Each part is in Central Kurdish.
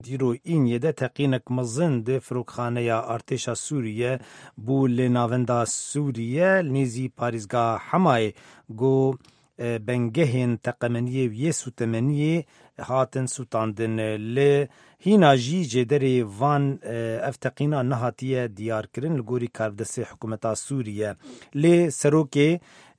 دیرو این یده تقینک مزن ده فروکخانه یا ارتشا سوریه بو لناوندا سوریه نیزی پاریزگاه حمای گو بنگهین تقمنیه و یه سوتمنیه هاتن سوتاندن لی هینا جی جدری وان افتقینا نهاتیه دیار کرن لگوری کاردست حکومتا سوریه لی سروکه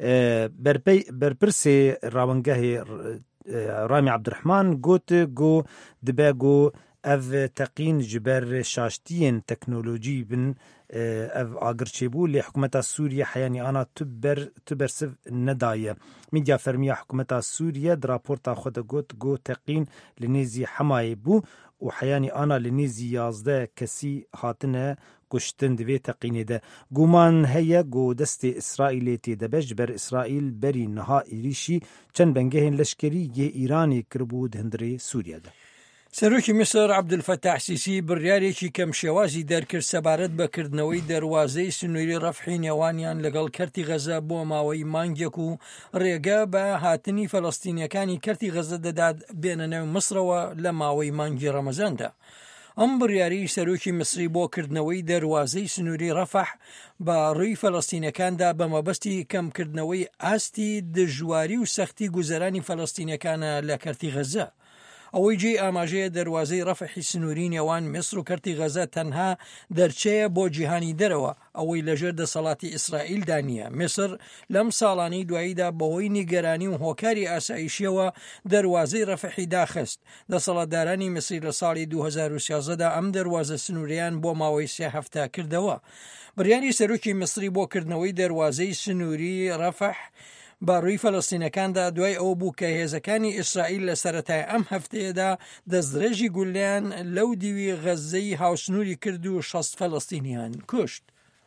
برپرس راونگه رامي عبد الرحمن قوت جو دباغو اف تقين جبر شاشتين تكنولوجي بن اف اغرچبو لحكومة سوريا حياني انا تبرسف ندايه ميديا فرمية حكومة سوريا درابورتا خود قوت جو تقين لنيزي حماي بو وحياني انا لنيزي يازده كسي هاتنه کشتن دوی تقینه ده گومان هیا گو دست اسرائیل تی دبج بر اسرائیل بری نها ایریشی چند بنگهن لشکری یه ایرانی کربود هندری سوریه ده. سەرۆکی مصر عەبدولفەتاح سیسی بڕیارێکی کەم شێوازی دەرکرد سەبارەت بەکردنەوەی دەواازەی سنووری ڕەفحی نێوانیان لەگەڵ کەرتی غەزە بۆ ماوەی مانگێک و ڕێگە بە هاتنی فەڵەستینیەکانی کەرتی غەزە دەدات بێنە نێو مسرەوە لە ماوەی مانگی ڕەمەزاندا. ئەم بڕیاری سەرۆکی مصری بۆ کردنەوەی دەواازەی سنووری ڕەفح بە ڕووی فەڵەستینەکاندا بە مەبەستی کەمکردنەوەی ئاستی دژواری و سەختی گوزەرانی فەڵەستینەکانە لە کەرتی غەزە. ئەوەی جێی ئاماژەیە دەواازەی ڕەفحی سنووری نێوان میسر و کەرتی غەزە تەنها دەرچەیە بۆ جیهانی دەرەوە ئەوەی لەژێر دەسەڵاتی ئیسرائیلدا نییە. میسر لەم ساڵانەی دواییدا بەهۆی نیگەرانی و هۆکاری ئاسایشیەوە دەواازەی ڕەفحی داخست. دەسەڵاتدارانی میسری لە ساڵی 2013دا ئەم دەواازە سنووریان بۆ ماوەی 3 هەفتە کردەوە. بڕیاری سەرۆکی میسری بۆ کردنەوەی دەواازەی سنووری ڕەفح باڕووی فەڵەستینەکاندا دوای ئەو بوو کە هێزەکانی ئیسرائیل لە سەرەتای ئەم هەفتەیەدا دەستدرێژی گولیان لەو دیوی غەزەی هاوسنووری کرد و 6 فەڵەستینیان کوشت.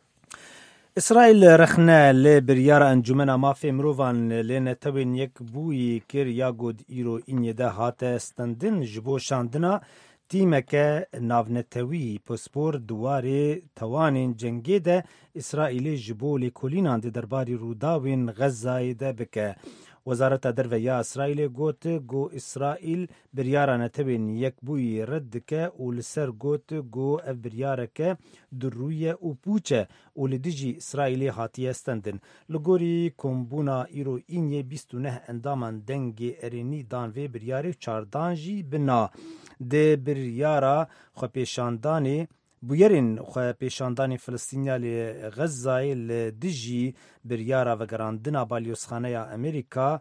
اسرائیل رخنه لی بریار انجمن مافی مروان لینتوین یک بوی کر یا گود ایرو اینی ده هاته استندن جبو شاندنا تیمکه ناونتوی پسپور دواره توانین جنگی ده اسرائیلی جبو لیکولینان ده درباری روداوین غزای ده بکه. وزارت درویا اسرائیل گوت گو اسرائیل بریارانه تبین یک بوی رد که و لسر گوت گو اف بریاره که درویه و پوچه و لدیجی اسرائیلی هاتی استندن. لگوری کمبونا ایرو اینیه 29 اندامان دنگ ارینی دانوی بریاره 14 جی بنا ده بریارا خو پیشاندانی بویرین خو پیشاندانی فلسطینیالی غزای لدیجی بریارا وگراندنا بالیوسخانه امریکا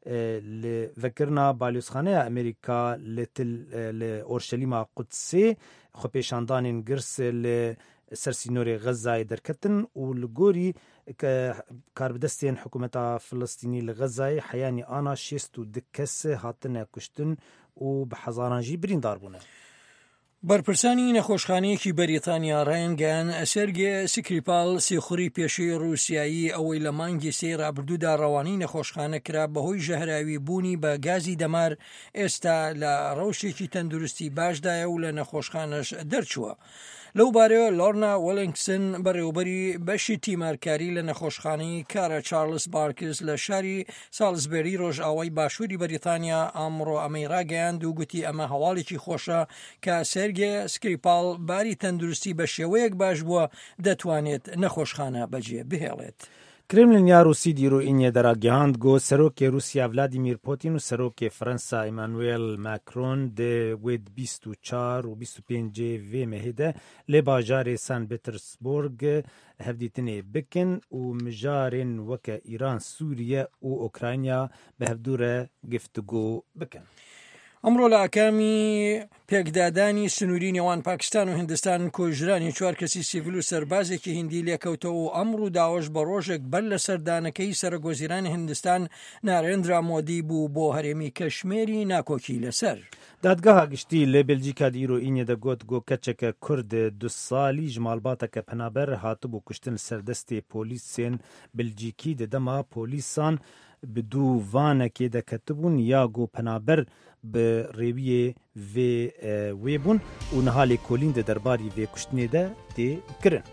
وکرنا بالیوسخانه امریکا لأورشلیم قدسی خو پیشاندانین گرس سرسینور غزای درکتن و لگوری کاربدستین حکومت فلسطینی لغزای حیانی آنا 62 کس هاتن کشتن و بحزارانجی بریندار بونه. بەرپرسانی نەخۆشخانەیەکی بەریتانیا ڕایانگەیان سێرگێ سکریپال سێخوڕی پێشەی ڕووسیایی ئەوەی لە مانگی سێ ڕابردوودا ڕەوانەی نەخۆشخانە کرا بەهۆی ژەهراوی بوونی بە گازی دەمار ئێستا لە ڕەوشێکی تەندروستی باشدایە و لە نەخۆشخانەش دەرچووە. لەو بارەوە لۆرنا وەلینگسن بەڕێوەبەری بەشی تیمارکاری لە نەخۆشخانەی کارە چارلز بارکس لە شاری سالزبێری ڕۆژئاوای باشووری بەریتانیا ئامڕۆ ئەمەی ڕاگەیاند و گوتی ئەمە هەواڵێکی خۆشە کە سێرگێ سکریپال باری تەندروستی بە شێوەیەک باش بووە دەتوانێت نەخۆشخانە بەجێ بهێڵێت. کرملین روسی دیرو اینیه دراگیاند گو سروک روسیا ولادیمیر پوتین و سروک فرانسا ایمانوئل ماکرون ده وید 24 و 25 وی مهده لباجار سان پترزبورگ هفدیتنه بکن و مجارن وک ایران سوریه و اوکراینیا به هفدور گفتگو بکن. ئەمڕۆ لە ئاکامی پێکدادانی سنووری نێوان پاکستان و هندستان کۆژرانی 4 کەسی سیڤیل و سەربازێکی هیندی لێکەوتەوە و ئەمڕۆ داوەش بە ڕۆژێک بەر لە سەردانەکەی سەرۆکوەزیرانی هندستان نارێندرا مۆدی بوو بۆ هەرێمی کەشمێری ناکۆکی لەسەر. دادگاها گشتی لە بلژیکا دیرۆ ئینیە دەگوت گۆ کەچێکە کورد 2 سالی ژمالباتەکە پەنابەر هاتبوو کوشتن سەردەستی پۆلیسێن بلژیکی دەدەما پۆلیسان بدو وانەکێ دەکەتبوون یا گۆ پەنابەر به رویه وی بون و نهالی کولین ده درباری وی کشتنی ده کرن.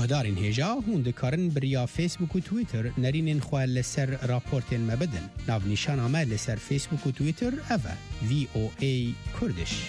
گهدارین هیجا هون دکارن بریا فیسبوک و تویتر نرینین خواه لسر راپورتین مبدن ناو نیشان آمد لسر فیسبوک و تویتر اوه VOA کردش.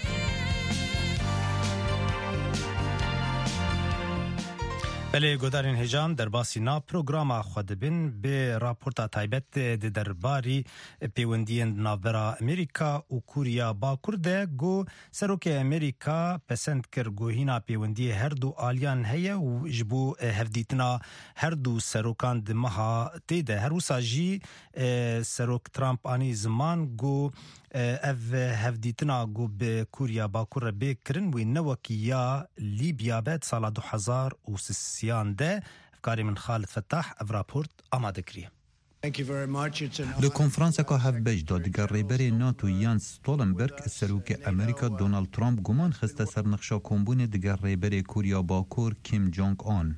بله گودارین هجام در باسی نا پروگراما خود بین به راپورتا تایبت درباری پیوندین نابرا امریکا و کوریا باکور ده گو سروک امریکا پسند کر گوهینا پیوندی هر دو آلیان هیا و جبو هفدیتنا هر دو سروکان دمها تیده هر وساجی سروک ترامپ آنی زمان گو اف هفدیتنا گو به کوریا باکور بکرن و نوکیا لیبیا بد سال 2003 ده افکاری من خالد فتاح اف راپورت آماده کریه. لکنفرانس که هف بج دادگر ریبر ناتو یانس ستولنبرگ سروک امریکا دونالد ترامپ گمان خسته سر نقشا کمبون دگر ریبر کوریا باکور کیم جونگ آن.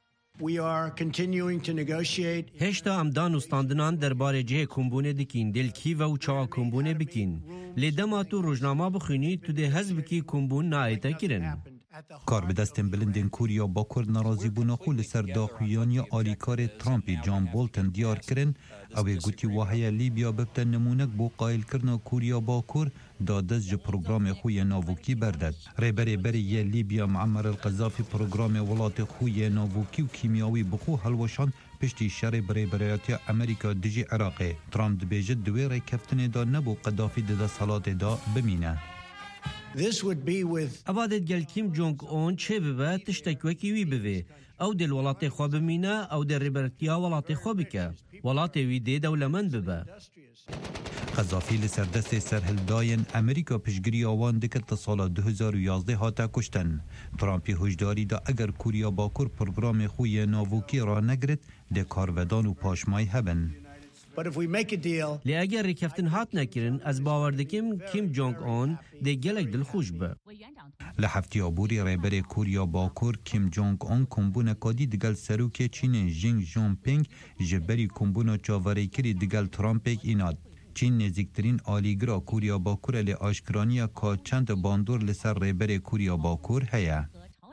هشتا ام دانستاندنان درباره جه کمبونه دکین دل کی و چا کمبونه بکین لیدما تو روزنامه بخونی تو ده حزب کی کمبون نایتا کرن کار به دستن بلندن کوریا باکور ناراضی بونا خو لسر داخویانی آلیکار ترامپی جان بولتن دیار کرن اوی گوتی واهی لیبیا ببتن نمونک بو قایل کرنا کوریا باکور دادز جو پروگرام خوی ناووکی بردد ریبری یه لیبیا معمر القذافی پروگرام ولات خوی ناووکی و کیمیاوی بخو هلوشان پشتی شر بریبریاتی امریکا دجی عراقی ترامپ دبیجد دوی کفتن دا نبو قذافی دا صلات دا بمینه. اوادت گل کیم جونگ اون چه ببه تشتک وکی وی بوه او دل ولات خواب مینه او در ریبرتیا ولات خواب که ولات وی ده دولمن ببه قذافی لسر دست سرهل داین امریکا پشگری آوان دکت تا سال 2011 هاتا کشتن ترامپی هشداری دا اگر کوریا باکور پروگرام خوی ناووکی را نگرد ده کارودان و پاشمای هبن لی اگر ریکفتن هات نکرن از باوردکیم کیم جونگ اون ده گلک دل خوش به لحفتی آبوری ریبر کوریا باکور کیم جونگ اون کمبون کادی دگل سروک چین جینگ جون پینگ جبری کمبون چاوری کری دگل ترامپک ایناد چین نزدیکترین آلیگرا کوریا باکور لی آشکرانیا که چند باندور لسر ریبر کوریا باکور هیا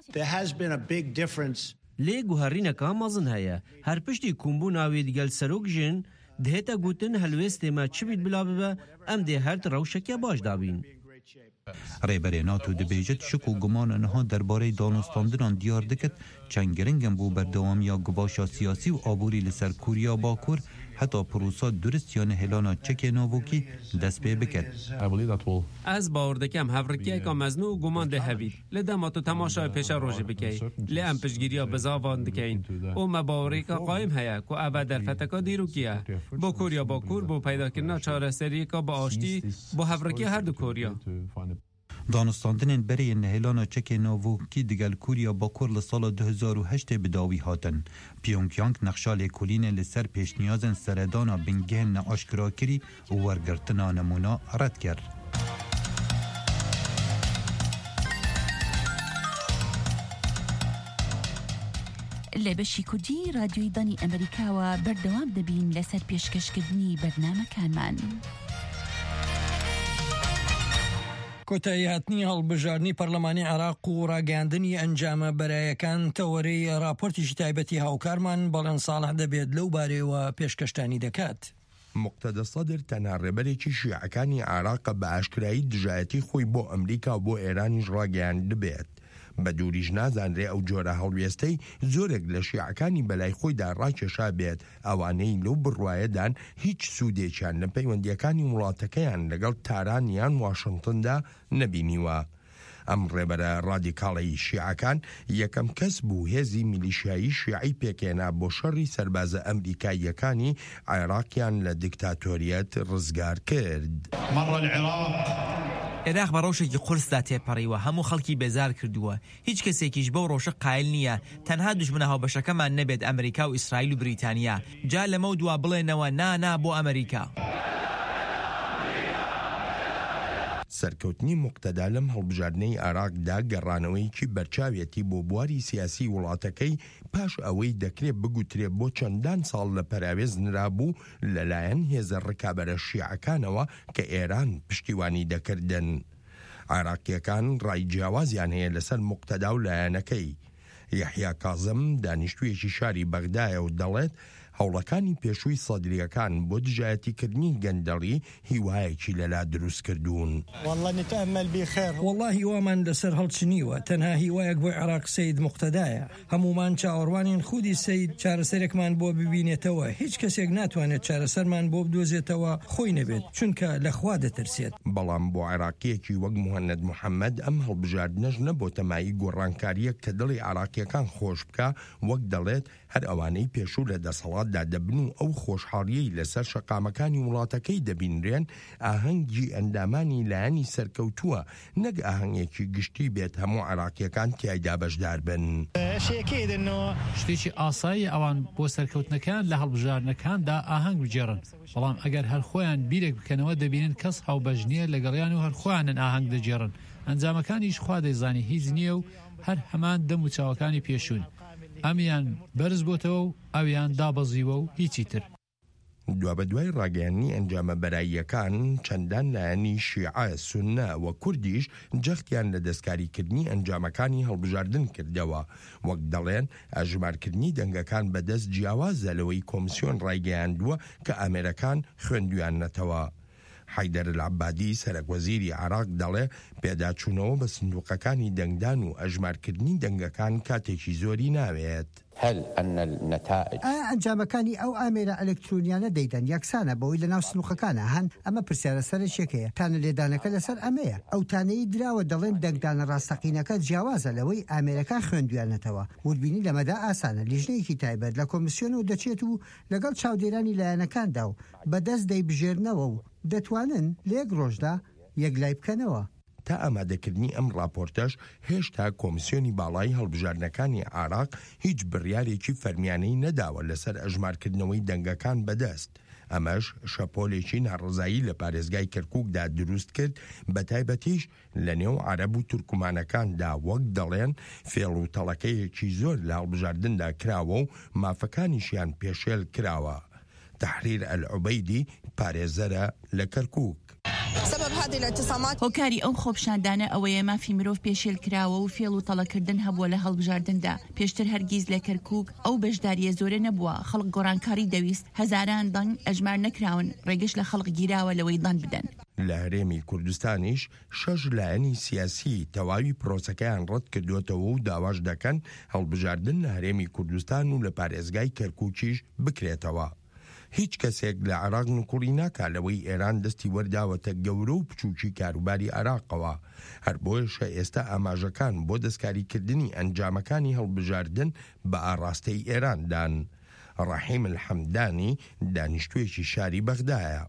لی گوهرین که مازن هیا هر پشتی کمبون آوی دگل سروک جن دهتا گوتن هلوست ما چی بید بلا ببا ام ده هر روشکی باش دابین ریبر ناتو دبیجت شک و گمان انها درباره دانستاندنان دیار دکت چنگرنگم بو بردوامی یا گباشا سیاسی و آبوری لسر کوریا باکور حتی پروسا درست یا نهلانا چک ناووکی دست به بکد. از باوردکم هفرکی که مزنو گمان ده هوید لدما تو تماشای پیش روژه بکی لیم پشگیریا بزاوان دکین او مباوری که قایم هیا که اوه در فتکا دیرو کیا با کوریا باکور با پیدا کرنا چاره سری که با آشتی با هفرکی هر دو کوریا دانستاندنین بری نهلانا چک ناووکی دگل کوریا باکور لسال 2008 بداوی هاتن. پیونگیانگ نقشال کلین لسر پیش نیازن سردانا بنگهن آشکرا کری و ورگرتنا نمونا رد کرد. لبشی کردی رادیوی دانی امریکا و بردوام دبین لسر پیشکشکردنی برنامه کان من. کۆتاییهاتنی هەڵبژاردننی پەرلەمانی عێراق و ڕاگەاندنی ئەنجامە بەرایەکان تەوەرەی راپۆرتیشی تایبەتی هاوکارمان بەڵێن ساڵح دەبێت لەو بارەیەوە پێشکەشتانی دەکات. مقتدە سەدر تەنها ڕێبەرێکی شیعەکانی عێراق بە ئاشکرایی دژایەتی خۆی بۆ ئەمریکا و بۆ ئێرانیش ڕاگەیاند بێت. بە دووریش نازانرێ ئەو جۆرە هەڵوێستەی زۆرێک لە شیعەکانی بەلای خۆیدا ڕاکێشا بێت ئەوانەی لەو بڕوایەدان هیچ سوودێکیان لە پەیوەندیەکانی وڵاتەکەیان لەگەڵ تارانیان واشنگتندا نەبینیوە. ئەم ڕێبەرە ڕادیکاڵی شیعەکان یەکەم کەس بوو هێزی میلیشیایی شیعی پێکێنا بۆ شەڕی سەربازە ئەمریکاییەکانی عێراقیان لە دیکتاتۆریەت ڕزگار کرد. عێراق بە ڕۆژێکی قورسدا تێپەڕیوە هەموو خەڵکی بێزار کردووە هیچ کەسێکیش بەو ڕۆژە قایل نییە تەنها دوژمنە هاوبەشەکەمان نەبێت ئەمریکا و ئیسرائیل و بریتانیا جا لەمە و دوا بڵێنەوە نانا بۆ ئەمریکا. سەرکەوتنی مقتەدا لەم هەڵبژاردنەی عێراقدا گەڕانەوەیکی بەرچاوێتی بۆ بواری سیاسی وڵاتەکەی پاش ئەوەی دەکرێت بگوترێ بۆ چەندان ساڵ لە پەراوێز نرابوو لەلایەن هێزە ڕکابەرە شیعەکانەوە کە ئێران پشتیوانی دەکردن. عێراقیەکان ڕای جیاوازیان هەیە لەسەر مقتەدا و لایەنەکەی. یحیا کازم دانیشتوویەکی شاری بەغدایە و دەڵێت هەوڵەکانی پێشووی سەدریەکان بۆ دژایەتیکردنی گەندەڵی هیوایەکی لەلا دروست کردوون. والله وامان لەسەر هەڵچنیوە، تەنها هیوایەک بۆ عێراق سەید موقتەدایە. هەمومان چاوەڕوانین خودی سەید چارەسەرێکمان بۆ ببینێتەوە. هیچ کەسێک ناتوانێت چارەسەرمان بۆ بدۆزێتەوە خۆی نەبێت، چونکە لەخوا دەترسێت. بەڵام بۆ عێراقیەکی وەک موهەنەد محەممەد ئەم هەڵبژاردنەش نەبۆتە مای گۆڕانکاریەک کە دڵی عێراقیەکان خۆش بکە، وەک دەڵێت هەر ئەوانەی پێشوو لە دەسەڵاتدا دەبن و ئەو خۆشحاڵیەی لەسەر شەقامەکانی وڵاتەکەی دەبینرێن ئاهەنگی ئەندامانی لایەنی سەرکەوتووە، نەک ئاهەنگێکی گشتی بێت هەموو عێراقیەکان تیایدا بەشدار بن. شتێکی ئاسایی ئەوان بۆ سەرکەوتنەکان لە هەڵبژارنەکاندا ئاهەنگ بجێڕن، بەڵام ئەگەر هەر خۆیان بیرێک بکەنەوە دەبینن کەس هاوبەشنیە لەگەڵیان و هەر خۆیانن ئاهەنگ دەجێڕن. ئەنجامەکانیش خوا دەیزانی هیچ نییە و هەر هەمان دەم و چاوەکانی پێشون. ئەمیان بەرز بۆتەوە و ئەویان دابەزیوە و هیچی تر. دوا بە دوای ڕاگەیاندنی ئەنجامە بەراییەکان چەندان لایەنی شیعە، سونە و کوردیش جەختیان لە دەستکاریکردنی ئەنجامەکانی هەڵبژاردن کردەوە، وەک دەڵێن ئاژمارکردنی دەنگەکان بەدەست جیاوازە لەوەی کۆمسیۆن ڕایگەیاندووە کە ئامێرەکان خوێندویانەتەوە. حیدەر العەبادی سەرۆکوەزیری عێراق دەڵێ پێداچوونەوە بە سندوقەکانی دەنگدان و ئەژمارکردنی دەنگەکان کاتێکی زۆری ناوێت. ئەنجامەکانی ئەو ئامێرە ئەلکترۆنیانە دەیدەن یەکسانە بەوەی لە ناو سنووقەکانە هەن، ئەمە پرسیارە سەرچێکەیە. تانە لێدانەکە لەسەر ئەمەیە. ئەو تانەی دراوە دەڵێن دەنگدانە ڕاستەقینەکە جیاوازە لەوەی ئامێرەکان خوێندویانەتەوە. وردبینی لەمەدا ئاسانە، لیژنەیەکی تایبەت لە کۆمیسیۆنەوە دەچێت و لەگەڵ چاودێرانی لایەنەکاندا و بەدەست دەیبژێرنەوە و دەتوانن لە یەک ڕۆژدا یەکلای بکەنەوە. تا ئامادەکردنی ئەم راپۆرتەش هێشتا کۆمیسیۆنی باڵای هەڵبژاردنەکانی عێراق هیچ بڕیارێکی فەرمیانەی نەداوە لەسەر ئەژمارکردنەوەی دەنگەکان بەدەست. ئەمەش شەپۆلێکی ناڕزایی لە پارێزگای کەرکووکدا دروست کرد، بە تایبەتیش لە نێو عەرەب و تورکمانەکاندا وەک دەڵێن فێڵ و تەڵەکەیەکی زۆر لە هەڵبژاردندا کراوە و مافەکانیشیان پێشێل کراوە. تحریر العوبەیدی پارێزەرە لە کەرکووک. هۆکاری ئەو خۆپشاندانە ئەوەیە مافی مرۆڤ پێشێل کراوە و فێڵ و تەڵەکردن هەبووە لە هەڵبژاردندا. پێشتر هەرگیز لە کەرکووک ئەو بەشداریە زۆرە نەبووە. خەڵک گۆڕانکاری دەویست، هەزاران دەنگ ئەژمار نەکراون، ڕێگەش لە خەڵک گیراوە لەوەی دەنگ بدەن. لە هەرێمی کوردستانیش 6 لایەنی سیاسی تەواوی پرۆسەکەیان ڕەت کردوێتەوە و داواش دەکەن هەڵبژاردن لە هەرێمی کوردستان و لە پارێزگای کەرکووکیش بکرێتەوە. هیچ کەسێک لە عێراق نوقوڵی ناکا لەوەی ئێران دەستی وەرداوەتە گەورە و بچووکی کاروباری عێراقەوە. هەر بۆیشە ئێستا ئاماژەکان بۆ دەستکاریکردنی ئەنجامەکانی هەڵبژاردن بە ئاڕاستەی ئێراندان. ڕەحیم الحەمدانی دانیشتوویەکی شاری بەغدایە.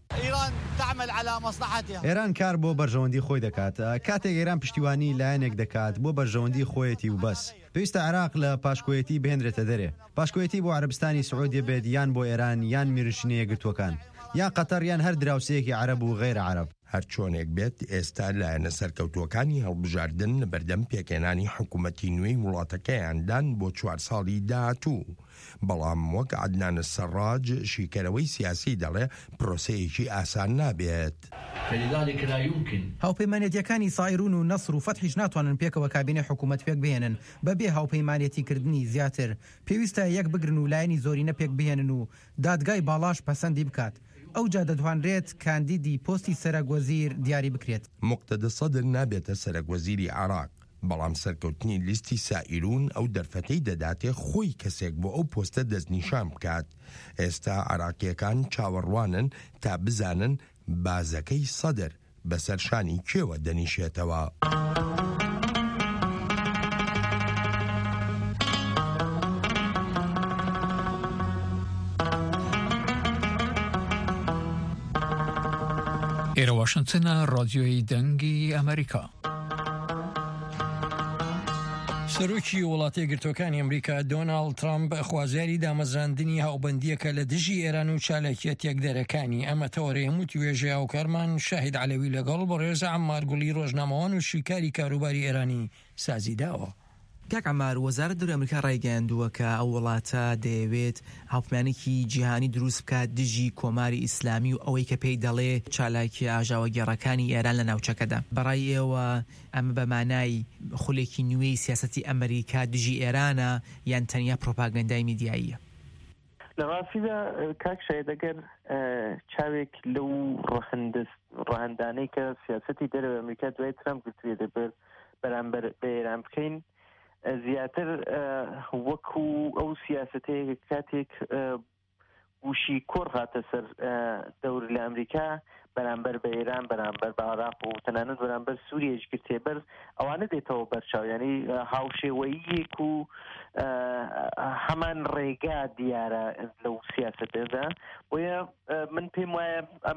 ئێران کار بۆ بەرژەوەندی خۆی دەکات. کاتێک ئێران پشتیوانی لایەنێک دەکات بۆ بەرژەوەندی خۆیەتی و بەس. پێویستە عێراق لە پاشکۆیەتی بهێنرێتە دەرێ. پاشکۆیەتی بۆ عەرەبستانی سعودیە بێت، یان بۆ ئێران، یان میرنشینە یەکگرتووەکان، یان قەتەر، یان هەر دراوسەیەکی عەرەب و غەیرە عەرەب. هەر چۆنێک بێت ئێستا لایەنە سەرکەوتووەکانی هەڵبژاردن لە بەردەم پێکێنانی حکوومەتی نوێی وڵاتەکەیاندان بۆ 4 ساڵی داهاتوو. بەڵام وەک عەدنان السەڕاج شیکەرەوەی سیاسی دەڵێ پرۆسەیەکی ئاسان نابێت. هاوپەیمانێتیەکانی سایرون و نەسر و فەتحیش ناتوانن پێکەوە کابینە حکوومەت پێک بهێنن بەبێ هاوپەیمانێتیکردنی زیاتر. پێویستە یەک بگرن و لایەنی زۆرینە پێک بهێنن و دادگای باڵاش پەسەندی بکات. ئەو جا دەتوانرێت کاندیدی پۆستی سەرۆکوەزیر دیاری بکرێت. موقتەدە سەدر نابێتە سەرۆکوەزیری عێراق، بەڵام سەرکەوتنی لیستی سائیرون ئەو دەرفەتەی دەداتێ خۆی کەسێک بۆ ئەو پۆستە دەستنیشان بکات. ئێستا عێراقیەکان چاوەڕوانن تا بزانن بازەکەی سەدر بەسەر شانی کێوە دەنیشێتەوە. ئێرە واشنگتنە، ڕادیۆی دەنگی ئەمریکا. سەرۆکی وڵاتە یەکگرتووەکانی ئەمریکا دۆناڵد ترامپ خوازیاری دامەزراندنی هاوبەندیەکە لە دژی ئێران و چالاکیەت یەکدەرەکانی ئەمە تەوەرەی هەموو توێژە هاوکارمان شاهید عەلەوی لەگەڵ بە ڕێزە عەمار گوڵی ڕۆژنامەوان و شیکاری کاروباری ئێرانی سازیداوە. کاک عەمار، وەزارەت دەرۆی ئەمریکا ڕایگەیاندووە کە ئەو وڵاتە دەیەوێت هاوپەیمانێکی جیهانی دروست بکات دژی کۆماری ئیسلامی و ئەوەی کە پێی دەڵێ چالاکی ئاژاوە گێڕەکانی ئێران لە ناوچەکەدا. بەڕای ئێوە ئەمە بە مانای خولێکی نوێی سیاسەتی ئەمریکا دژی ئێرانە یان تەنیا پرۆپاگەندای میدیاییە؟ لە ڕاستیدا کاک شاید ئەگەر چاوێک لەو ڕەهەندانەی کە سیاسەتی دەرەوەی ئەمریکا دوای ترامپ گرتوویە دەبێت بەرامبەر بە ئێران بکەین، زیاتر وەکو ئەو سیاسەتەیە کاتێک وشی کۆڕ هاتە سەر دەور لە ئەمریکا بەرامبەر بە ئێران، بەرامبەر بە عێراق و تەنانەت بەرامبەر سووریەش گرتێ بەر ئەوانە دێتەوە بەرچاو، ینی هاوشێوەییەک و هەمان ڕێگا دیارە لەو سیاسەتێدا. بۆیە من پێم وایە ئەم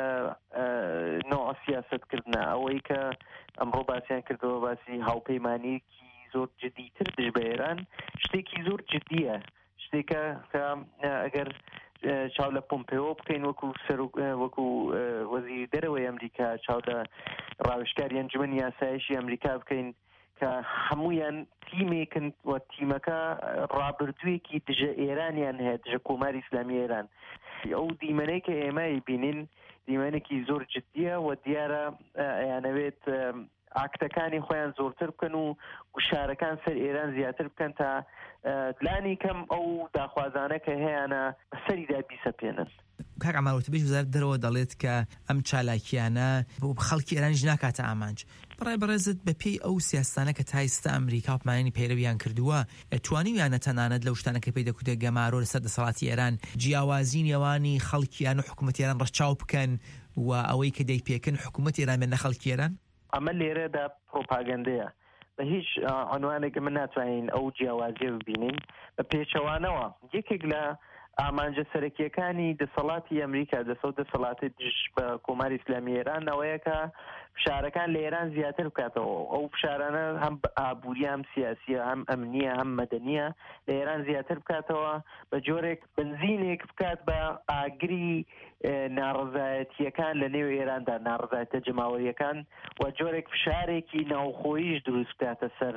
نوع سیاسەتکردنە ئەوەی کە ئەمڕۆ باسییان کردەوە، باسی هاوپەیمانیەکی زۆر جدیتر دژ بە ئێران، شتێکی زۆر جدیە، شتێکە کە ئەگەر چاو لە پۆمپێۆ بکەین وەکو وەزیری دەرەوەی ئەمریکا، چاو لە ڕاوێژکاری ئەنجومەنی یاسایشی ئەمریکا بکەین کە هەمویان تیمێکن و تیمەکە ڕابردوویەکی دژە ئێرانیان هەیە، دژە کۆماری ئیسلامی ئێران. ئەو دیمەنەی کە ئێمە بینین دیمەنێکی زۆر جدیە و دیارە ئەیانەوێت ئاکتەکانی خۆیان زۆرتر بکەن و گوشارەکان سەر ئێران زیاتر بکەن تا لانی کەم ئەو داخوازانە کە هەیەە بەسەریدا بیسەپێنن. کاک عەمار، وتبێژ وەزارەت دەرەوە دەڵێت کە ئەم چالاکیانە بۆ خەڵکی ئێرانیش ناکاتە ئامانج. بەڕای بەڕێزت بە پێی ئەو سیاستانە کە تا ئێستا ئەمریکا پمانانی پەیرەویان کردووە، توانیویانە تەنانەت لەو شتانە کە پێی دەکوتێت گەمارۆ لەسەر دەسەڵاتی ئێران جیاوازی نێوانی خەڵکیان و حکوومەتی ئێران ڕەچاو بکەن و ئەوەی کە دەیپێکن حکوومەتی ئێران بێنە خەڵکی ئێران؟ ئەمە لێرەدا پرۆپاگەندەیە، بە هیچ عنوانێک من ناتوانین ئەو جیاوازیە ببینین. بە پێچەوانەوە یەکێک لە ئامانجە سەرەکیەکانی دەسەڵاتی ئەمریکا دەسەڵاتی دژ بە کۆماری ئیسلامی ئێران ئەوەیە کە فشارەکان لە ئێران زیاتر بکاتەوە. ئەو فشارانە هەم ئابووری، هەم سیاسیە، هەم ئەمنیە، هەم مەدەنیە لە ئێران زیاتر بکاتەوە، بە جۆرێک بنزینێک بکات بە ئاگری ناڕزایەتیەکان لە نێو ئێراندا، ناڕزایەتە جەماوەریەکان، و جۆرێک فشارێکی ناوخۆییش دروست بکاتە سەر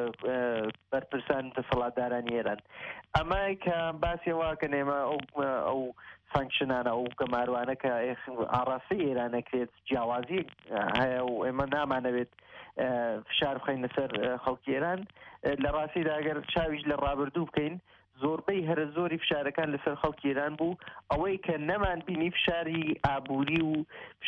بەرپرسان دەسەڵاتدارانی ئێران. ئەمە کە باسیەوە کە نێمە ئەو فانکشنانە ئەو گەماروانە کە ئاڕاستی ئێرانەکرێت جیاوازی هەیە و ئێمە نامانەوێت فشار بخەین لەسەر خەڵکی ئێران. لە ڕاستیدا ئەگەر چاویش لە ڕابردوو بکەین، زۆربەی هەرە زۆری فشارەکان لەسەر خەڵکی ئێران بوو، ئەوەی کە نەمان بینی فشاری ئابووری و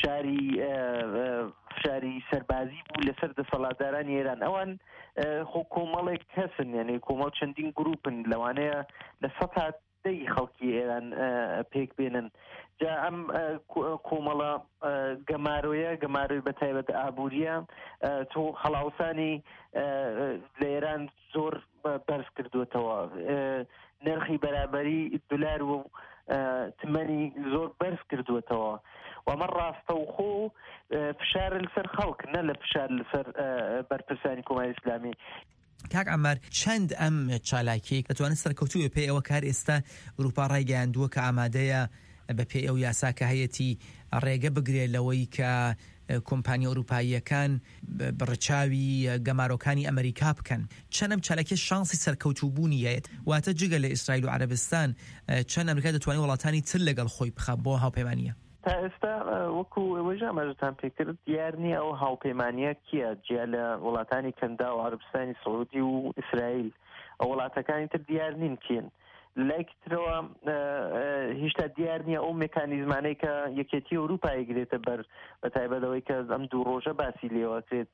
فشاری سەربازی بوو لەسەر دەسەڵاتدارانی ئێران. ئەوان خۆ کۆمەڵێک هەسن، یعنی کۆمەڵ چەندین گروپن، لەوانەیە لە سەد خەڵکی ئێران پێک بێنن. جا ئەم کۆمەڵە گەماروی بەتایبەت ئابووریە تۆ هەڵاوسانی لە ئێران زۆر بەرز کردوێتەوە، نرخی بەرابەری دولار و تمەنی زۆر بەرز کردوێتەوە، و ئەمە ڕاستەوخۆ فشار لەسەر خەڵک، نە لە فشار لەسەر بەرپرسانی کۆماری ئیسلامی. کاک عەمار، چەند ئەم چالاکیەک دەتوانێت سەرکەوتووە پێی ئەوە کار ئێستا ئەوروپا ڕایگەیاندووە کە ئامادەیە بە پێی ئەو یاسا کە هەیەی ڕێگە بگرێت لەوەی کە کۆمپانیا ئەوروپاییەکان بڕچاوی گەمارۆکانی ئەمریکا بکەن، چەند ئەم چالاکیە شانسی سەرکەوتوبوونی هەیە؟ واتە جگە لە ئیسرائیل و عەرەبستان چەند ئەمریکا دەتوانێت وڵاتانی تر لەگەڵ خۆی بخات بۆ هاوپەیمانیە؟ تا ئێستا وەکو ئێوەش ئاماژەتان پێکرد دیار نییە ئەو هاوپەیمانیە کیە جیا لە وڵاتانی کەندا و عەرەبستانی سەعودی و ئیسرائیل. ئەو وڵاتەکانی تر دیار نین کین. لایک ترەوە هیچتا دیار نییە ئەو مێکانیزمانەی کە یەکێتی ئەوروپا یەگرێتە بەر، بەتایبەتەوەی کە ئەم دوو ڕۆژە باسی لێوەکرێت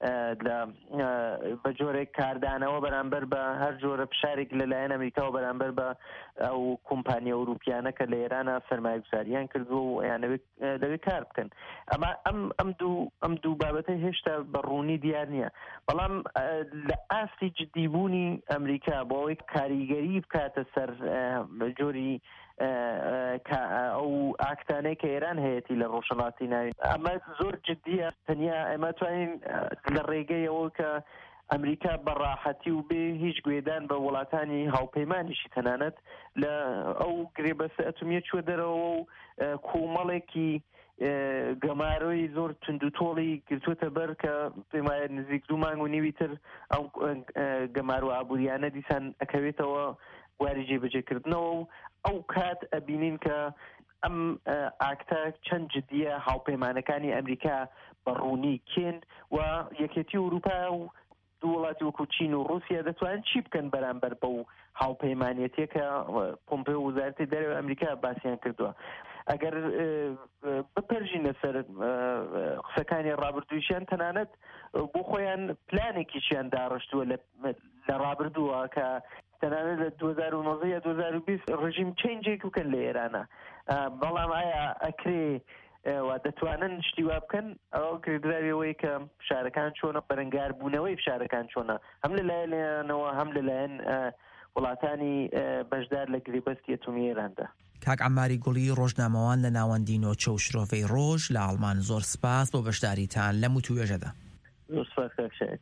بە جۆرێک کاردانەوە بەرامبەر بە هەر جۆرە فشارێک لەلایەن ئەمریکا و بەرامبەر بە ئەو کۆمپانیا ئەوروپیانە کە لە ئێرانە سەرمایه‌گوزاریان کردووە و یانەوێت لەوێ کار بکەن. ئەمە ئەم دوو بابەتە هێشتا بەڕوونی دیار نییە، بەڵام لە ئاستی جدیبوونی ئەمریکا بۆ ئەوەی کاریگەری بکاتە سەر جۆری ئەو ئاکتانەی کە ئێران هەیەی لە ڕۆژهەڵاتی ناوین، ئەمە زۆر جدیە. تەنیا ئێمە توانین لە ڕێگەی ئەوە کە ئەمریکا بەڕاحەتی و بێ هیچ گوێدان بە وڵاتانی هاوپەیمانیشی تەنانەت لە ئەو گرێبەسە ئەتومیە چوە دەرەوە و کۆمەڵێکی گەماروی زۆر تند و تۆڵی گرتووەتە بەر کە پێم وایە نزیک 2 مانگ و نیوی تر ئەو گەمار و ئابووریانە دیسان ئەکەوێتەوە واری جێبەجێکردنەوە و ئەو کات ئەبینین کە ئەم ئاکتە چەند جدیە هاوپەیمانەکانی ئەمریکا بەڕوونی کێن و یەکێتی ئەوروپا و دوو وڵاتی وەکو چین و رووسیا دەتوانن چی بکەن بەرامبەر بەو هاوپەیمانێتیە کە پۆمپێ و وزارەتی دەرەوەی ئەمریکا باسییان کردووە. ئەگەر بپەرژینە سەر قسەکانی ڕابردوویشیان تەنانەت بۆ خۆیان پلانێکیشیان داڕشتووە لە ڕابردووە کە تەنانەت لە 2019 یا 2020 ڕژیم چێنجێک بکەن لە ئێرانە. بەڵام ئایا ئەکرێ و دەتوانن شتی وا بکەن؟ ئەو کردراویەوەی کە فشارەکان چۆنە، بەرەنگار بوونەوەی فشارەکان چۆنە، هەم لەلایەنەوە هەم لەلایەن وڵاتانی بەشدار لە گرێبەستی ئەتۆمی ئێراندا. کاک عەماری گوڵی ڕۆژنامەوان لە ناوەندی نۆچە و شرۆڤەی ڕۆژ لە ئاڵمان، زۆر سپاس بۆ بەشداریتان لەم وتووێژەدا. زۆر سپاس کاک شایەت.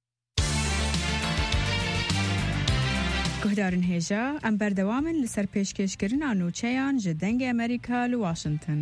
گۆدارن هێژە ئەم بەردەوامن لەسەر پێشکەشکردنا نوچەیان ji dengê ئەمریکا li Washington.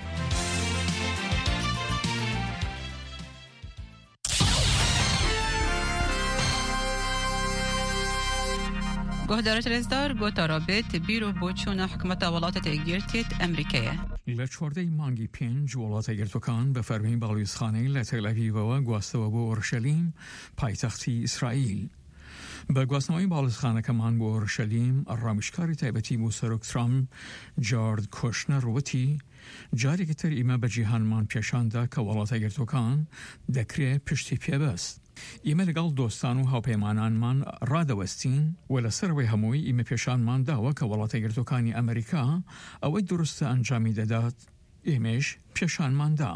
گۆدارە ترێزدار گۆتارا بێت بیرۆ بۆ چوونە حکومەتە وڵاتە تێگیرتێت ئەمریکایە. لە 14 مانگی 5 وڵاتە یەکگرتوەکان بە فەرمی باڵویزخانەی لە تەلەڤیڤەوە گواستەوە بۆ ئۆرشەلیم، پایتەختی ئیسرائیل. بە گواستنەوەی باڵویزخانەکەمان بۆ ئۆرشەلیم، ڕامشکاری تایبەتی بۆ سەرۆک ترامپ جارد کۆشنەر وتی جارێکی تر ئێمە بە جیهانمان پێشاندا کە وڵاتە یەکگرتوەکان دەکرێت پشتی پێبەست. ئێمە لەگەڵ دۆستان و هاوپەیمانانمان ڕادەوەستین و لەسەرەوەی هەمووی ئێمە پێشانمان داوە کە وڵاتە یەکگرتوەکانی ئەمریکا ئەوەی دروستە ئەنجامی دەدات، ئێمەش پێشانماندا.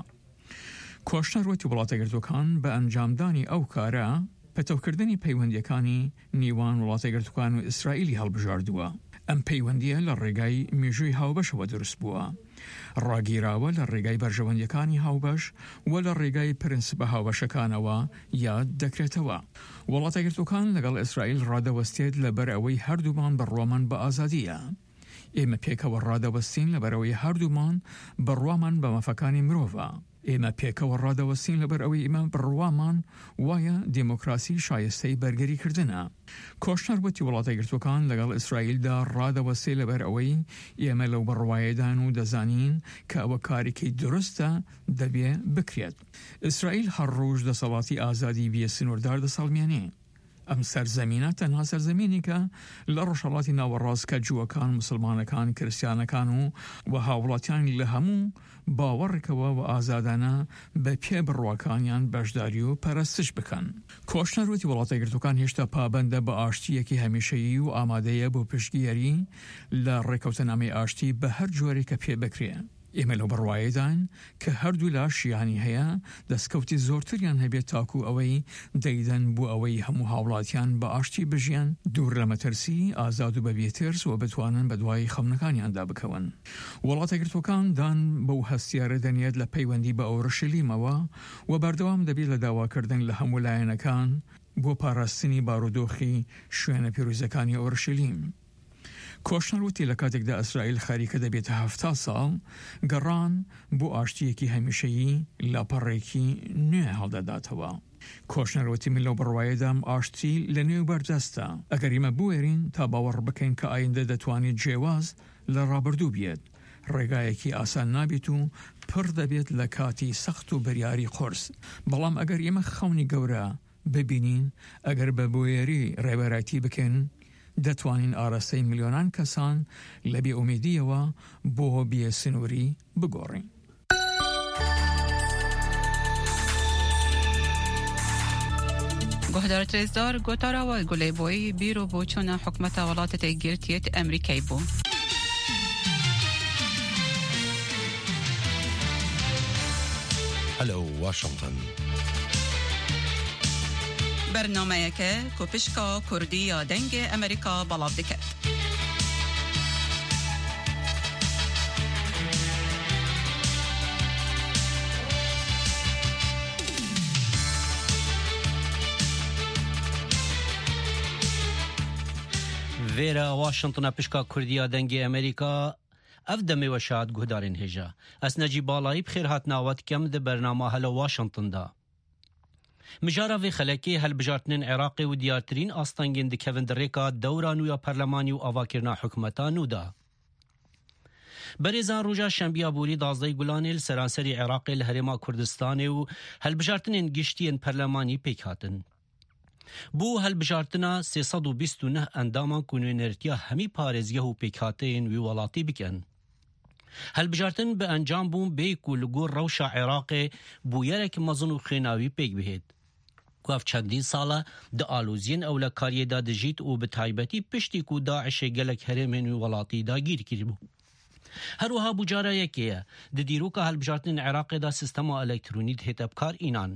کۆشنەر وتی وڵاتە یەکگرتوەکان بە ئەنجامدانی ئەو کارە پەتەوکردنی پەیوەندیەکانی نێوان وڵاتە یەکگرتوەکان و ئیسرائیلی هەڵبژاردووە. ئەم پەیوەندیە لە ڕێگای مێژووی هاوبەشەوە دروست بووە، ڕاگیراوە لە ڕێگای بەرژەوەندیەکانی هاوبەش و لە ڕێگای پرنسپە هاوبەشەکانەوە یاد دەکرێتەوە. وڵاتە یەکگرتوەکان لەگەڵ ئیسرائیل ڕادەوەستێت لەبەر ئەوەی هەردوومان بڕوامان بە ئازادیە. ئێمە پێکەوە ڕادەوەستین لەبەرەوەی هەردوومان بڕوامان بە مەفەکانی مرۆڤە. ئێمە پێکەوە ڕادەوەستین لەبەر ئەوەی ئێمە بڕوامان وایە دموکراسی شایستەی بەرگەریکردنە. کۆشنەر وتی وڵاتە یەکگرتوەکان لەگەڵ ئیسرائیلدا ڕادەوەستێ لەبەر ئەوەی ئێمە لەو بڕوایەدان و دەزانین کە ئەوە کارێکی دروستە دەبێ بکرێت. ئیسرائیل هەر ڕۆژ دەسەڵاتی ئازادی بێ سنووردار دەسەڵمێنێ. ئەم سەرزەمینە تەنها سەرزەمینێکە لە ڕۆژهەڵاتی ناوەڕاست کە جووەکان، مسلمانەکان، کریستیانەکان و هاوڵاتیانی لە هەموو باوەڕێکەوە و ئازادانە بە پێ بڕواکانیان بەشداری و پەرستش بکەن. کۆشنەر وتی وڵاتە یەکگرتوەکان هێشتا پابەندە بە ئاشتیەکی هەمیشەیی و ئامادەیە بۆ پشتگیری لە ڕێکەوتنامەی ئاشتی بە هەر جۆرێکە پێ بکرێ. ئێمە لەو بڕوایەدان کە هەردوو لاشیانی هەیە دەستکەوتی زۆرتریان هەبێت تاکو ئەوەی دەیدەن بۆ ئەوەی هەموو هاوڵاتیان بە ئاشتی بژیان، دوور لە مەترسی، ئازاد و بەبێترس و بتوانن بە دوای خەونەکانیاندا بکەون. وڵاتە یەکگرتوەکان دان بەو هەستیارە دەنێت لە پەیوەندی بە ئۆرشەلیمەوە و بەردەوام دەبێت لە داواکردن لە هەموو لایەنەکان بۆ پاراستنی بارودۆخی شوێنە پیرۆزەکانی ئۆرشەلیم. کۆشنەر وتی لە کاتێکدا ئیسرائیل خەریکە دەبێتە 70 ساڵ گەڕان بۆ ئاشتیەکی هەمیشەیی لاپەڕێکی نوێ هەڵدەداتەوە. کۆشنەر وتی من لەو بڕوایەدام ئاشتی لە نوێ بەردەستە. ئەگەر ئێمە بوێرین تا باوەڕ بکەین کە ئایندە دەتوانێت جێواز لە ڕابردوو بێت، ڕێگایەکی ئاسان نابێت و پڕ دەبێت لە کاتی سەخت و بەریاری قورس. بەڵام ئەگەر ئێمە خەونی گەورە ببینین، ئەگەر بە بوێری ڕێبەرایەتی بکەن، دەتوانین ئاراستەی میلیۆنان کەسان لە بێئومیدیەوە بۆ بێ سنووری بگۆڕین. گۆهدار ترێزدار گۆتاراوە گولەی بۆی بیرۆ بۆ چوونە حکومەتە وڵاتە تێگیرتێت ئەمریکای بوو. هەلو واشنگتن. برنامه‌یەکە کۆپشکا کوردی یا دەنگی ئەمریکا بەڵاو دەکات. وێرە واشنگتنە پشکا کوردی یا دەنگی ئەمریکا اف دمي وشاد گهدارین هجا اس نجی بالایی بخیر هات ناوت کم ده برنامه هلا واشنطن دا مجارا في خلکی هل بجارتنین عراقی و دیارترین آستانگین ده کوین دريكا دورانو یا پرلمانی و آواکرنا حکومتانو دا بريزان روجا شنبيا بوري دازداي گولانيل سرانسري عراقي الهرما كردستاني و هل بجارتنين گشتين پرلماني پیک هاتن بو هل بجارتنا 329 اندامان کنونرتیا همی پارزیه و پیک هاتین وی ولاتی بکن هل بجارتن به انجام بون بیکو لگور روشا عراقي بو یرک مزن و خیناوی پیک بهید کاف چندین ساله د آلوزین اولا کاری دا دجیت و به تایبتی پشتی کو داعش گلک هرمین وی ولاتی دا گیر کری بو هروها بجاره یکیه د دیروکا هل بجارتن عراقي دا سیستما الکترونی ده هتبکار اینان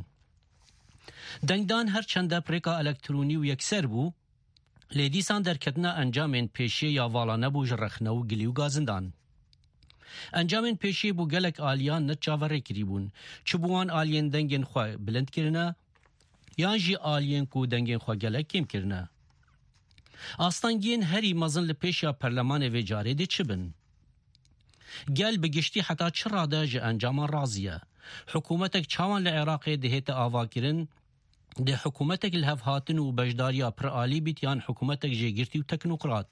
دنگدان هر چند پریکا الکترونی و یکسر بو لیدیسان در کتنا انجامین پیشی یا والا نبو جرخنه و گلی و گازندان انجامین پیشی بو گلک آلیان نتجاوره کریبون چبوان آلین دنگین خواه بلند کرنه یان جی آلین کو دنگین خواه گلک کم کرنه آستانگین هری مزن لپیشیا پرلمان و جاره ده چبن گل بگشتی حتی چرا ده جه انجامان رازیه حکومتك چاوان لعراقي دهيت آواكرن ده حكومتك الهفهاتن و بجداريا پرآلي بيتيان حكومتك جيگرتي و تكنوقرات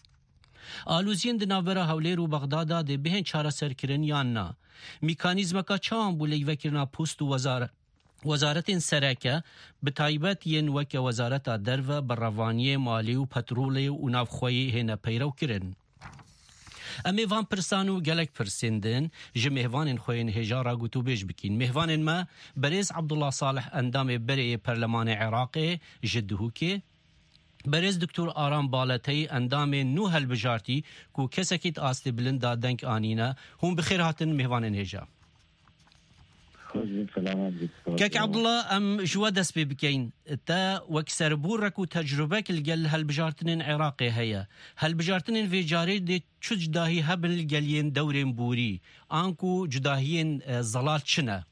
آلوزين ده ناورا هولير و بغدادا ده بهن چارة سركرن ياننا ميكانيزمكا چاوان بو ليوكرنا پوست و وزارت سرکه به تایبت ین وک وزارت درو بروانی مالی و پترولی و نافخوی هنه پیرو کرن امی وان پرسانو گلک پرسندن جه مهوان خوین هجارا گوتو بیش بکین مهوان ما بریز عبدالله صالح اندام بری پرلمان عراقی جدهو که بریز دکتور آرام بالتی اندام نو هل بجارتی کو کسکیت آستی بلندا دنک آنینا هم بخیر هاتن مهوان هجا كاك عبد الله ام جوا دس بكين تا وكسر بورك وتجربك الجل هالبجارتنين عراقي هيا هالبجارتنين في جاري دي شو جداهي هبل الجلين دورين بوري انكو جداهيين زلال شنا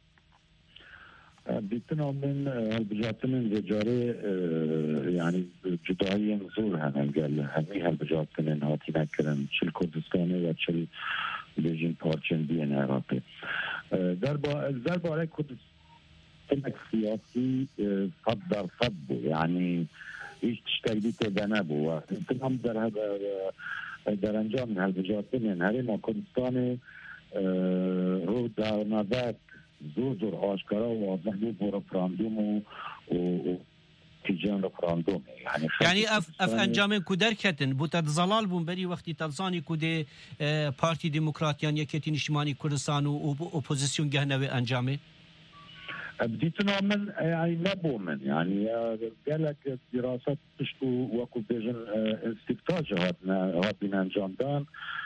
بيتنا من هالبجارتنين في جاري يعني جداهيين زور هالجل همي هالبجارتنين هاتينا كرن شل كردستاني وشل بيجين بارچن بين عراقي درباره کردستان سیاسی صد در صد بو یعنی هیچ تشکیلی تده نبو و تمام در انجام هالبجارتنین هرما کردستان رو در نظر زور آشکارا و واضح بو رفراندوم و تیجان رفراندوم يعني اف انجام كودر كتن بو تزلال بون بري وقتي تلزاني كودي بارتي ديمقراطيان يكتي نشماني كردستان و اوبوزيسيون جهنوي انجامي بديتنا من يعني نبو من يعني قالك دراسات تشتو وكو بيجن استفتاج هاتنا انجام دان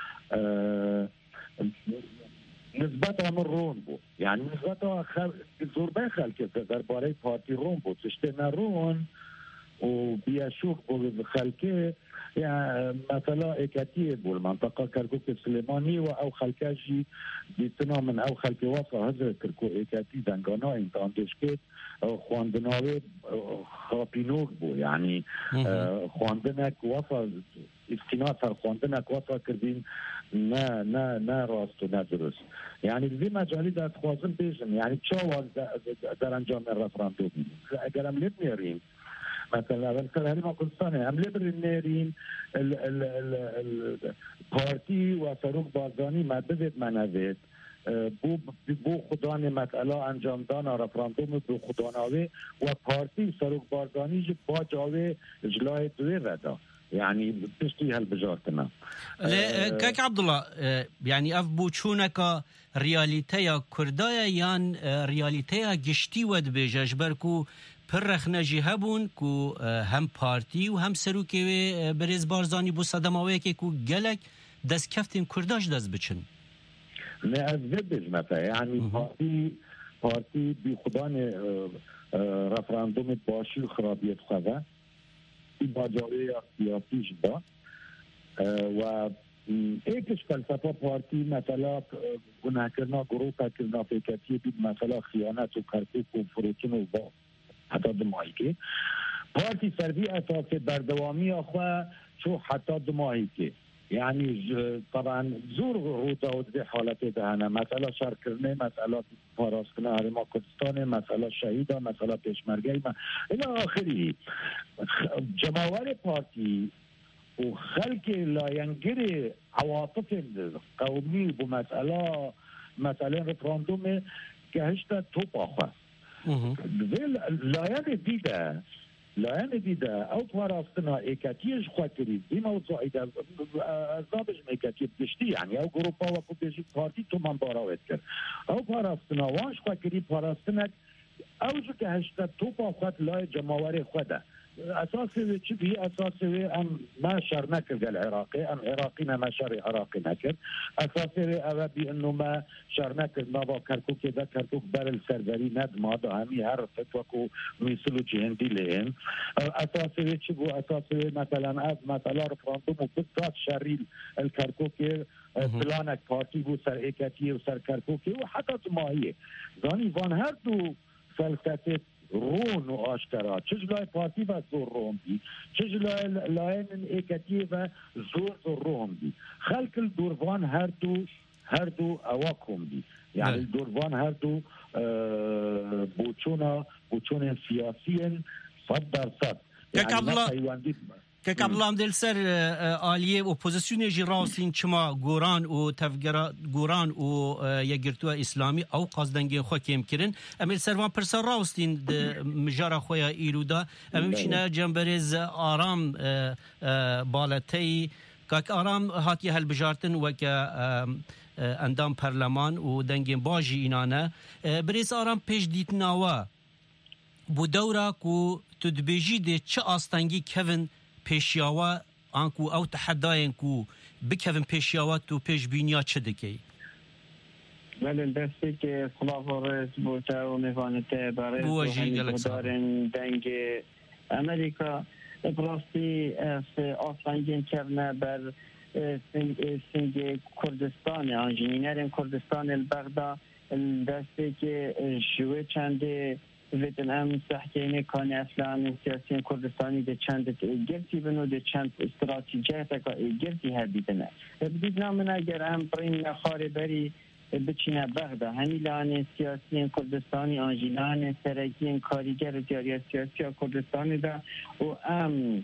نسبتها من رون بو يعني نسبتها زور بخل که درباره پارتی رون بو تشتنا رون و بيشوف بو خلكه يعني مثلا اكاتيه بو المنطقه كركوك السليماني او خلكاجي بيتنا من او خلكه وصل هذا كركو اكاتي دنگانا انتان دشكت خواندناوي خاپينوك بو يعني خواندنك وصل استناد سر خواندنك وصل کردین نه راست و نه درست یعنی دی مجالی در خوازم بیشن یعنی چه در انجام رفراندوم اگر هم لب میاریم مثلا اول هری ما کردستانه هم لب میاریم پارتی و سروک بازدانی مدد منوید بو خدان مسئله انجام دان رفراندوم بو خداناوی و پارتی سروک بازدانی با جاوه اجلای دوی ردا يعني بتشتي هالبجارتنا كاك عبد الله يعني اف بوچونك رياليتيا كردايا يان رياليتيا گشتي ود بيجاج بركو پرخنا جهبون كو هم بارتي و هم سروكي بريز بارزاني بو صدماوي كو گلك دس كفتين كرداش دس بچن نه از بدج مثلا يعني بارتي بخدان رفراندوم باشي خرابيت خدا باجاره سیاسیش دا و ایکش فلسفه پارتی مثلا گناه کرنا گروه کرنا فکرتی بید مثلا خیانت و کرکوک و فروتون و با حتی دماغی که پارتی سروی اساس بردوامی آخواه چو حتی دماغی که يعني طبعا زور روتا ودي حالتي دهنا مسألة شاركرني مسألة پاراستنا هرما کردستان مسألة شهيدة مسألة پیشمرگی الى آخره. جماور پارتی و خلق لاینگر عواطف قومی بمسألة مثلا رفراندوم که هشتا توپ آخواه لاین دیده او پاراستنا ایکاتیش خواه کرید این موضوع ازابش ایکاتی بگشتی یعنی او گروپا و کبیشی پارتی تو من باراوید کرد او پاراستنا وانش خواه کرید پاراستنک او جو که هشتا توپ آخواه لای جماوری خواه اساسي چی بی اساسي ام ما شر نکرد العراقي ام عراقينا ما شر عراقي نکرد اساسي او بی انه ما شر نکرد ما با کرکوک دا کرکوک بر السربری ند ما دا همی هر فتوکو میسلو جهندی لهم اساسي چی بو اساسي مثلا از مثلا رفراندوم و بدات شریل الكركوك بلانك پارتی بو سر ایکاتی و سر کرکوکی و حتی ماهیه زانی وان هر دو فلسفه رون و آشکارا چه جلای پارتی و زور روم دی چه جلای لاین ایکتی و زور روم دی خلق الدوروان هر دو اواکم دی یعنی الدوروان هر دو بوچون سیاسیین 100%. که عبدالله دل سر آلیه اپوزیسیون جی راستین چما گوران و تفگرا گوران و یگرتو اسلامی او قصدنگی خو کم کرن امیل سروان پرسر راستین مجارا خویا ایرودا امیشنا جنبرز آرام بالتی که آرام هاتی هل بجارتن و که اندام پارلمان و دنگین باجی اینانه بریز آرام پیش دیتناوا بو دورا کو تدبیجی ده چه آستانگی کون پیشیاوا آنکو او تحداین کو بکوین پیشیاوا تو پیش بینیا چه دکی؟ ولی دستی که خلافارز بوتا و میوانته برای دارن دنگ امریکا براستی آسانگین کرنه بر سنگ کردستان انجینیرین کردستان البغدا دستی که شوه چنده ویتن ام سحکینه کانی اصلا سیاسی کردستانی ده چند گرتی بنو ده چند استراتیجیه تکا گرتی هبیدنه بدید نامن اگر هم برین نخاره بری بچینه بغدا همی لان سیاسی کردستانی آنجیلان سرکی کاریگر دیاری سیاسی کردستانی ده و ام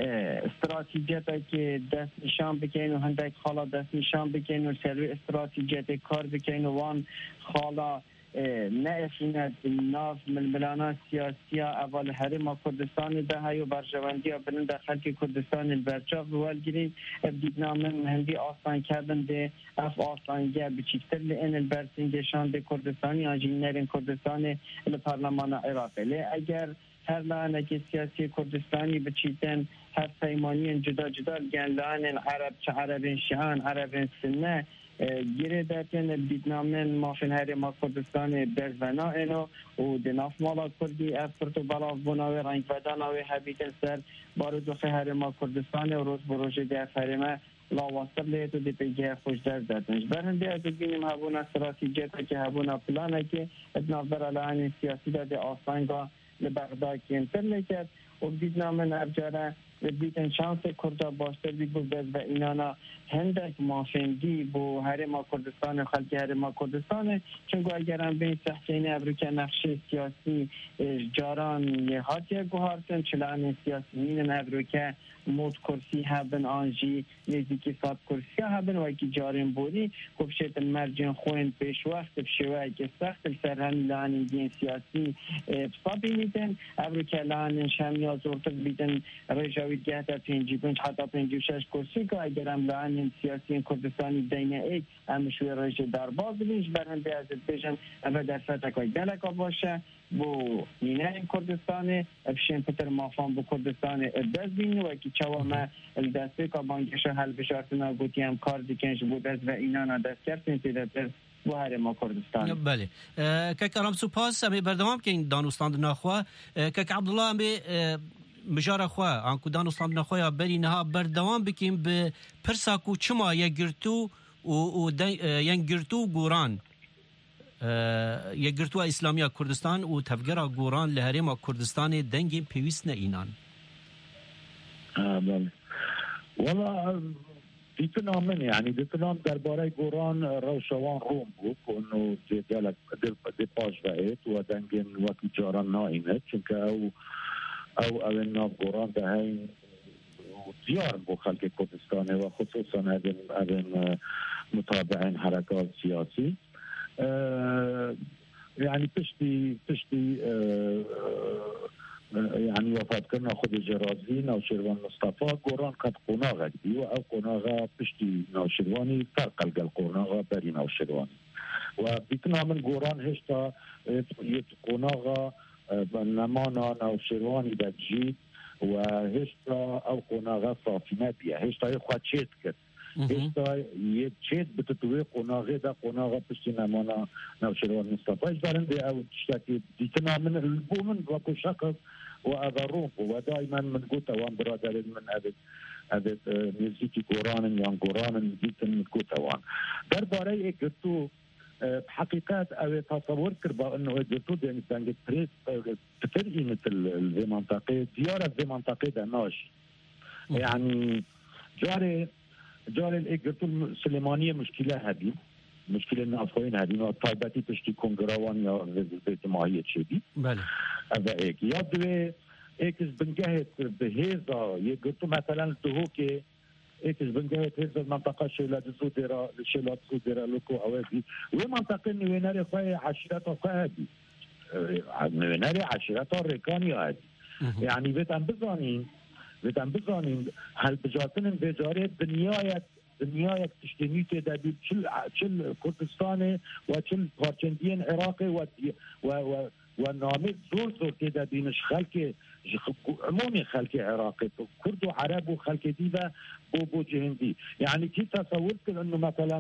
استراتیجیت که دست نشان بکن و هندک خالا دست نشان بکن و سروی استراتیجیت کار بکن و وان خالا نه افینه ناف ململانا سیاسی اول حرم کردستان ده های و برجواندی بلند خلق کردستان البرچاق روال گیرین ابدید نامن مهندی آسان کردن ده اف آسانگه بچیکتر لین البرسنگشان ده کردستانی آنجینرین کردستان الپارلمان عراقی لی اگر هر لانه که سیاسی کردستانی بچیتن هر سیمانی جدا جدا گن لانه عرب چه عربین شیعان عربین سنه گیره داتن بیدنامن مافن هرما کردستان برزنا اینو و دناف مالا کردی افرتو بلاف بناوی رنگ بداناوی حبیتن سر بارو خی هرما کردستان و روز بروژه ده هرما لا واسطه لیتو دی پیگه خوش در داتنش برهنده از بینیم هبونا استراتیجیتا که هبونا پلانه که ادناف بر الان سیاسی ده آسانگا لبغداد که انتر لیکد و بیدنامن افجاره و بیتن شانس کردا باشتر بی بود و اینانا هندک مافندی بو هرما کردستان خلق هرما کردستان چونگو اگرم بین سحکین ابروکه نقشه سیاسی جاران یهاتی گوهارتن چلان سیاسی مینن ابروکه موت کرسی هبن آنجی نزدیکی 100 کرسی هبن و اکی جارین بودی کبشت مرجن خوین پیش وقت بشوه که سخت سرهمی لعنی دین سیاسی بسا بینیدن ابروکه لعنی شمی زورتر بیدن رجاوید گهتا 55 حتی 56 کرسی که اگرم لعنی سیاسی کردستانی دینه ایک همشوی رجا در باز بینش برهنده از بیشن اما در فتکای دلکا باشه بو نینه کردستان افشین پتر مافان بو کردستان دست بینی و اکی چوامه الدسته که بانگش حل بشارتنا گوتی هم کار دیکنش بود از و اینانا دست کردن تیدتر بو هرما کردستان. بله که کرام سپاس امی بردوام که این دانستان نخواه که عبدالله امی مجاره خواه آنکو دانستان نخواه بری نها بردوام بکیم به پرساکو چما یگرتو و ینگرتو گوران یگرتو اسلامی کردستان و تفگرا گوران لهرما کردستان دنگی پیوست نه اینان بله والله دیتنا من یعنی دیتنام درباره گوران روشوان روم بود که انو جالک دی پاش وقت و دنگن وقتی جاران ناینه چونکه او ناف گوران ده هین زیار بو خلق کردستانه و خصوصا هذن متابعين حركات سياسي يعني تشتي يعني وفات كنا خود جرازين او شروان مصطفى قران قد قناغه دي او قناغه تشتي نو شرواني ترقل القناغه بري نو شرواني وبيتنا من قران هشتا قناغه نمانا نو شرواني بجيد وهشتا او قناغه صافينه بيا هشتا يخوات شيت كت هشتا يتشيت بتتوي قناغه دا قناغه بشتي نمانا نو شروان مصطفى اجدارن دي او تشتاكي ديتنا من البومن وكو شخص وأذروه ودائما من قوتا وان برادر من هذا ميوزيكي قران يان قران جدا من قوتا وان درباري اكتو بحقيقات او تصور كربا انه اكتو يعني تانجت بريس تفرقي مثل ذي منطقة زيارة ذي منطقة ده ناشي يعني جاري الاكتو السليمانية مشكلة هذه مشكلة النافوين هذه والطالباتي تشكي كونغراوان يا بيت ماهية شدي بله هذا هيك يا دوي اكس بنجهت بهذا يقولوا مثلا دهوكي اكس بنجهت هذا المنطقة شيلات الزودرة لوكو اوادي ومنطقة نويناري خاي عشيرات خاهدي نويناري عشيرات الريكاني هادي يعني بيتم بزانين هل بجاتن بجاري دنیای تشتینی تدابیر چل کردستان و چل پارچندین عراقی و نامه زور تدابینش خلق عمومی خلق عراقی کرد و عرب و خلق دیده بو جهندی یعنی کی تصور کرد انه مثلا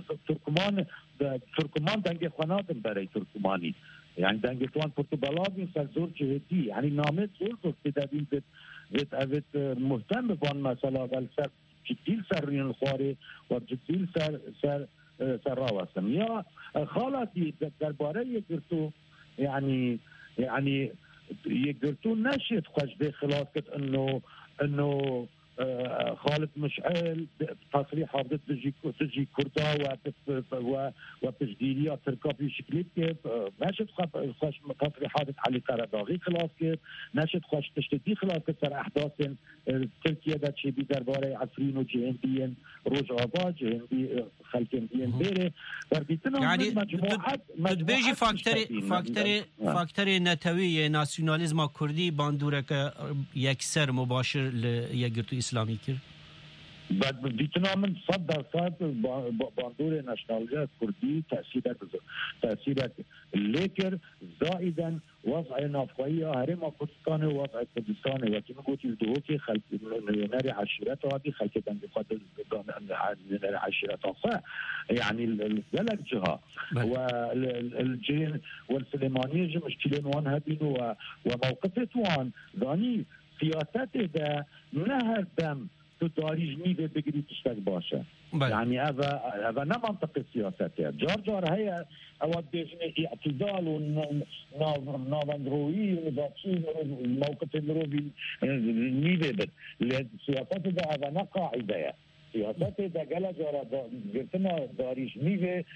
ترکمان دنگ خاناتن برای ترکمانی يعني دنگ توان پرتغالي سر زور جهدي يعني نامه زور تدابین بت مهتم بان مسئله بلسر جديل سر الخاري وجديل سر راوسم يا خالتي درباره يقرتو يعني يقرتو نشيت خوش بخلاصة انه خالد مشعل تصريحات تجي كردا وتجديلية تركابي شكليت كيف نشت خوش تصريحات علي قرداغي خلاص كيف نشت خوش تشتدي خلاص كيف سر أحداث تركيا دا تشي بدربارة عفرين وجهنديين روج آبا جهندي خلقنديين بيري يعني بيجي فاكتوري نتوي ناسيوناليزم كردي باندورك يكسر مباشر يقرتو اسلامی کرد بعد بیتنا من 100% باندور نشنالجه کردی تأثیرت لیکر زائدا وضع نافقایی هرم کردستان و وضع کردستان و که میگوتی دو که خلق نری عشیرت هادی خلق دنگ خود نری عشیرت آخه يعني الثلاث جهة والجين والسليمانية مشكلين وان هدين وموقفة وان ذاني سياسات ده نهر دم تداريج نيفه بقري تشتغل باشا يعني هذا نه منطق سياساتها جار هي اواد بيجني اعتدال ونافندروي ونباتشي الموقف المروبي نيفه بد السياسات ده هذا نه قاعده سياسات ده قال جارا قلتنا داريش نيفه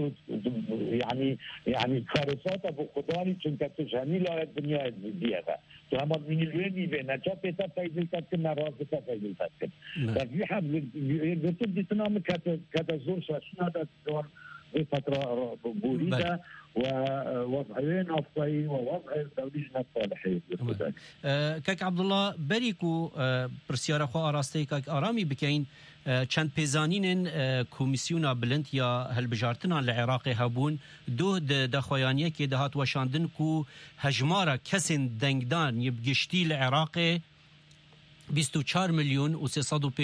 يعني كارثات ابو قداني چونك تجهني لا الدنيا ديها تو هم من الوين نيفه نجا بيتا فايزل تكن نراز بيتا فايزل تكن ففي حب قلت ديتنا كذا زور شاشنا ده دور فترة بوريدة ووضعين أفضل ووضع دوليجنا الصالحية كاك عبد الله بريكو برسيارة خوا أراستي كاك آرامي بكين چند پیزانین کمیسیونا بلند یا هلبجارتنا العراقی هبون دو دخوایانیه که دهات وشاندن کو هجمارا کسین دنگدان یبگشتی العراقی 24 ملیون و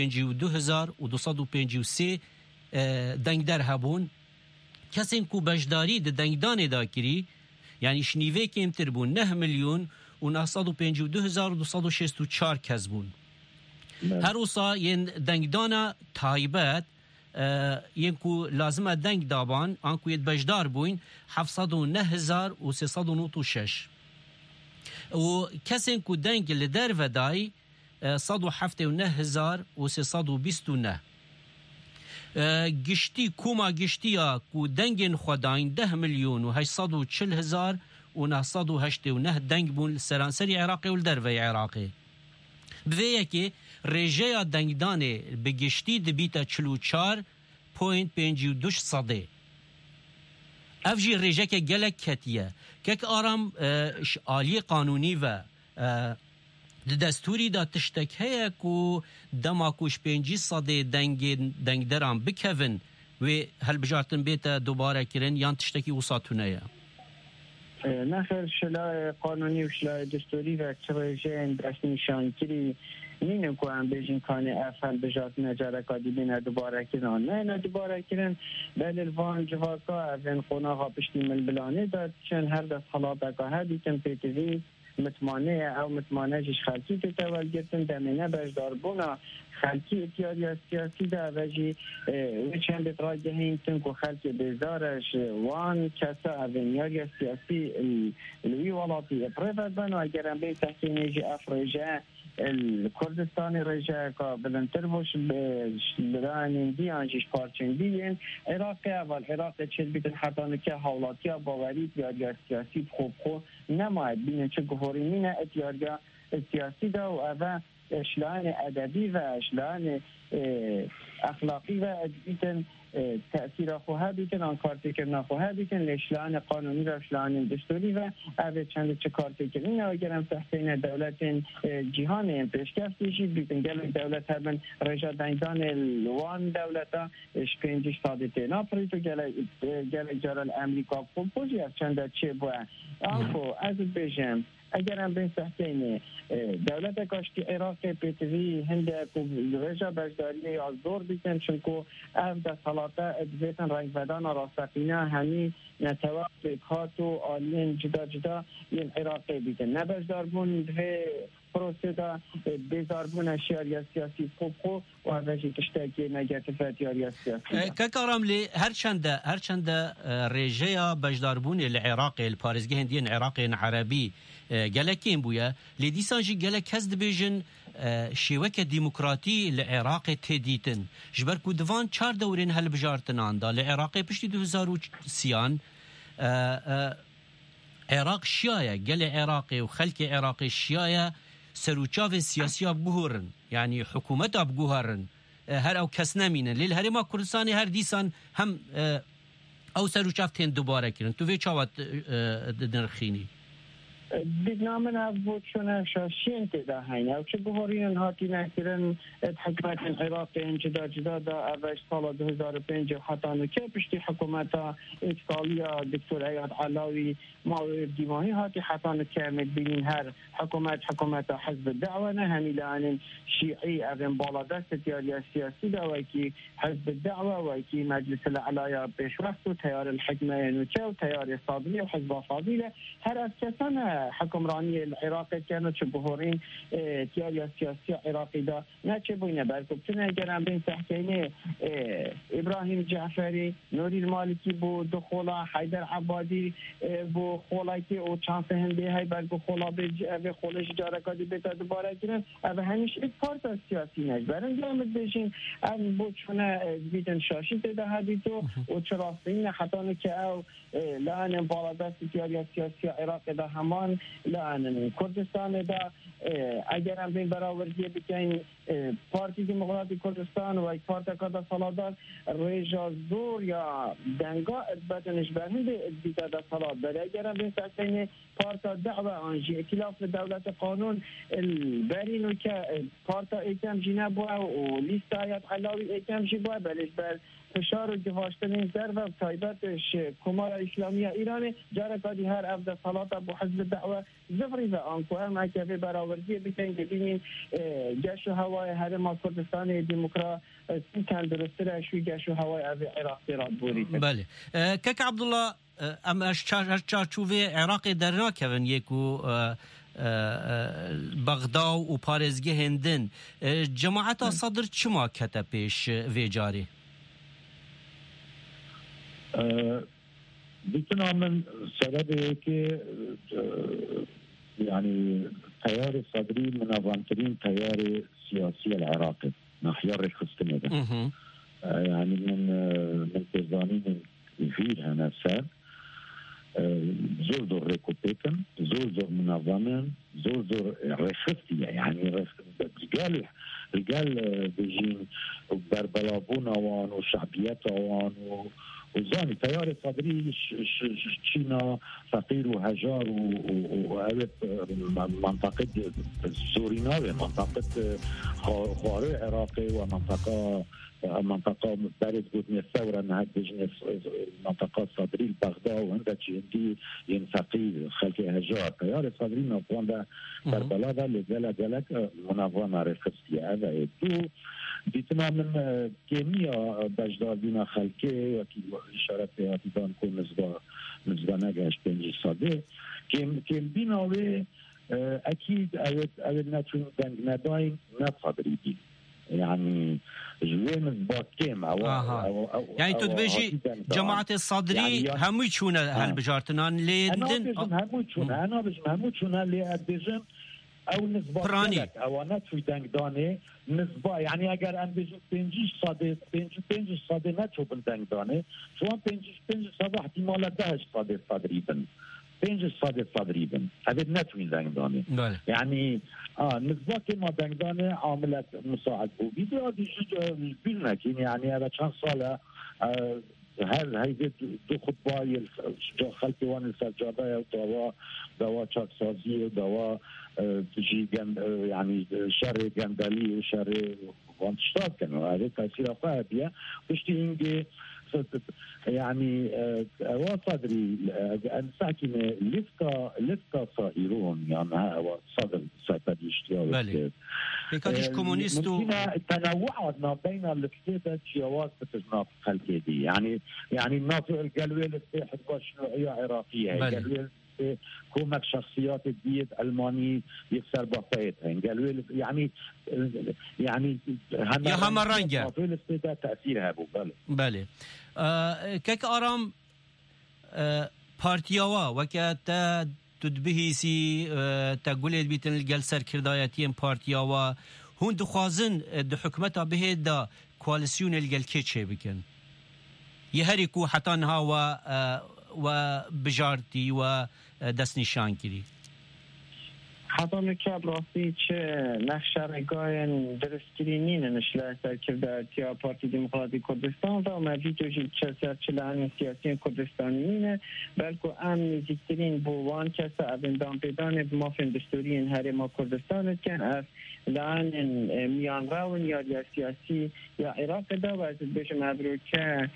352,253 دنگدر هبون کسین کو بجداری دنگدان دا کری یعنی شنیوه که امتر بون 9 ملیون و 952,264 کس بون هر اوسا ین دنگدانا تایبت ین کو لازمه دنگ دابان آنکو ید بجدار بوین 709,396 و کسین کو دنگ لدر ودای 179,329 گشتی کوما گشتیا کو دنگین خداین 10 ملیون و 840 هزار و 989 دنگ بون سرانسری عراقی و دروی عراقی بویه که ریجه دنگدان به گشتی دبیتا 44.52 صده افجی ریجه که گلک کتیه که آرام آلی قانونی و دستوری دا تشتک هیا کو دماکوش 5 صده دنگ درام بکوین و هل بجارتن بیتا دوباره کرن یان تشتکی وساتونه یا نخیر شلا قانونی و شلا دستوری و ریجه دست نشانگیری نینه که هم بیشین کانی افل بجات نجاره کادی بینه دوباره کرن نه دوباره کرن بله الوان جواکا اوین خوناها پشتی ملبلانه داد چون هر دست خلاطه ها دیتن پیتوی متمانه او متمانه جش خلکی که تول گرتن دمینه بجدار بونا خلکی اتیاری سیاسی دا وجی وچند اتراجه هینتن که خلکی بزارش وان کسا اوینیاری سیاسی لوی والاتی اپریفت بانو اگرم بین تحکینی جی افریجه الكردستان رجع بلنتر باش برانين دي انجيش پارچن دين عراق اول عراق چه بیت حتانه که حالاتیا باوری یا سیاسی خوب نماید بین چه گفورینین اتیاریا سیاسی دا و اول اشلان ادبی و اشلان اخلاقی و ادبیتن تأثیر خواه بیتن آن کارتی کرنا خواه بیتن لشلان قانونی و اشلان دستوری و اوه چند چه کارتی کرنین و اگرم تحتین دولت جهان پیشکفت بشید بیتن گل دولت هربن رجا دنگدان الوان دولتا شپینجیش ساده تینا پریتو گل جارال امریکا خوب بوجی از چند چه بوه آنکو از بجم اگر هم به تحتین دولت کاشتی عراق پیتوی هنده رجا بجداری از دور بیتن چونکو اف ده صلاته ادویتن رنگ بدان راستقینه همی نتوقع کاتو آلین جدا این عراقی بیتن نبجدار بون به پروسه دا بیزار بون اشیاری سیاسی خوب و هزشی تشتاکی نگاتفت یاری سیاسی که کارم لی هرچند ریجه بجدار بون العراقی الپارزگی هندین عراقی عربی گلکین بویا لیدیسانجی گلک هست بیجن شیوک دیموکراتی لعراق تدیتن جبر کو دوان 4 دورین هل بجارتنان دا لعراق پشتی 2030 عراق شیایه گل عراقی و خلق عراقی شیایه سروچاو سیاسی بگوهرن یعنی حکومت بگوهرن هر او کس نمینن لیل هرما کردستانی هر دیسان هم او سروچاو تین دوباره کرن تو وی چاوت نرخینی بیدنامن افبود شونه شاشین تیده هینه او چه بهارین هاتی نکرن حکمت عراق جدا دا اوش سال 2005 حتی که پشتی حکومت ایتالیا دکتر ایاد علاوی ماوی دیماهی هاتی حتی که مدبینین هر حکومت حزب الدعوه نه همیلان شیعی اوین بالا دست تیاری سیاسی دا وکی حزب الدعوه وکی مجلس العلایا پیشوقت و تیار الحکمه نوچه و تیار صادلی و حزب فاضله هر از کسان حکمرانی العراق کانو چه بهورین تیاری سیاسی عراقی دا نه چه بوینه برکبتن اگرم بین تحکینه ابراهیم جعفری نوری المالکی بو دخولا حیدر عبادی بو خولا که او چانس هنده های برگو خولا به خولش جارکادی بیتا دوباره کنن او همیشه ایک پارت سیاسی نجبرن جامد بشین او بو چونه بیدن شاشی تیده هدیتو او چراستین حتانو که او لان بالادست تیاری سیاسی عراق دا همان لان کردستان دا اگر هم بین براوردی بکنین پارتی دموکراتی کردستان و ایک پارت کادا سالادار ریجا زور یا دنگا بدنش برهنده بیتا دا سالاد داره اگر هم بین سکتین پارتا دعوه آنجی اکلاف دولت قانون برینو که پارتا ایکم جی نبوه و لیست آیات علاوی ایکم جی بوه بلش بر فشار و جواشتن این ضرب و تایبتش کمار اسلامی ایران جارکادی هر افده صلات ابو حزب دعوه زفری و آنکو هم اکفه براوردی بکنین که بینین گشت و هوای هرما کردستان دموکراسی کن درسته رشوی گشت و هوای عراقی را بورید بله کک عبدالله ام اش چارچوبه عراق درنا کون یکو بغدا و پارزگی هندن جماعت صدر چما کتا پیش ویجاری؟ بيكون من سبب که يعني تيار الصدري منظمترين تيار سياسي العراقي ناحية رخصتني ده يعني من تزانين فير هنا سر زور ريكوبيتن زور منظمين زور رخصتية يعني رجال بيجين بربلابون وان وشعبيات وان وزاني تيار صدري تشينا فقير وهجار وهذا منطقة سوريناوي منطقة خواري عراقي ومنطقة بارز قدني الثورة انها تجني منطقة صدري بغداد وعندها جندي ينفقي خلقي هجار تيار صدري نظام كربلاء ده لجلك منظمة رخصية هذا يدو دیتنا من کیمیا بجدادینا خلقی وکی اشارت هاتی دان کن نزبا نگهش پنجی ساده کم بیناوه اکید اوید نتون دنگ نداین نفادریدی يعني جوين باكيم يعني تدبيجي جماعة الصدري هم يشون هالبجارتنان ليدن انا بجم هم يشون ليدن او نسبة براني او نتوي دنگ دانه نسبة يعني اگر ام بجو پنجش صاده نتو بالدنگ دانه شوان پنجش صاده احتمال 10 صاده صدريبن پنجش صاده صدريبن هذا نتوي دنگ دانه يعني نسبة كما دنگ دانه عاملة مساعد بو بيدي هذه شجع بيلنك يعني هذا چند سالة هاي دو خطبه خلقي وان السجاده دوا چاک سازی و دوا تجي يعني شر جندلي وشر وانتشتاب كانوا هذا تاثير قوي بشتي انجي يعني وصدري انساكن لفتا صائرون يعني هو صدر ستديشتيا بكادش كومونيستو تنوعنا بين الكتابة جواز بتجناب خلقي دي يعني الناطق القلويل السيحة شنوعية عراقية القلويل كومك شخصيات الديت ألماني يكسر بطايتها قالوا يعني هم رنجة تأثيرها بله كيك آرام بارتياوا وكاتا تدبهيسي تقولي بيتن الجلسة كرداياتين بارتياوا هون دخوازن دحكمتها به دا كواليسيون الجلكي تشي بكن يهريكو حتى نها وبجارتي ودست نشان کردی. حتی نکرد راستی چه نخشارگاین درستگیرینین نشله سرکردارتیا پارتی دموکراتی کردستان و مجید چه سرچلان سیاسی کردستانیینه بلکه ام نزدیکترین بوان کسا ابندام پیدان بمافن دستورین هرما کردستان کن از لان میان راون یا سیاسی یا عراق دا و از بشم ابروکه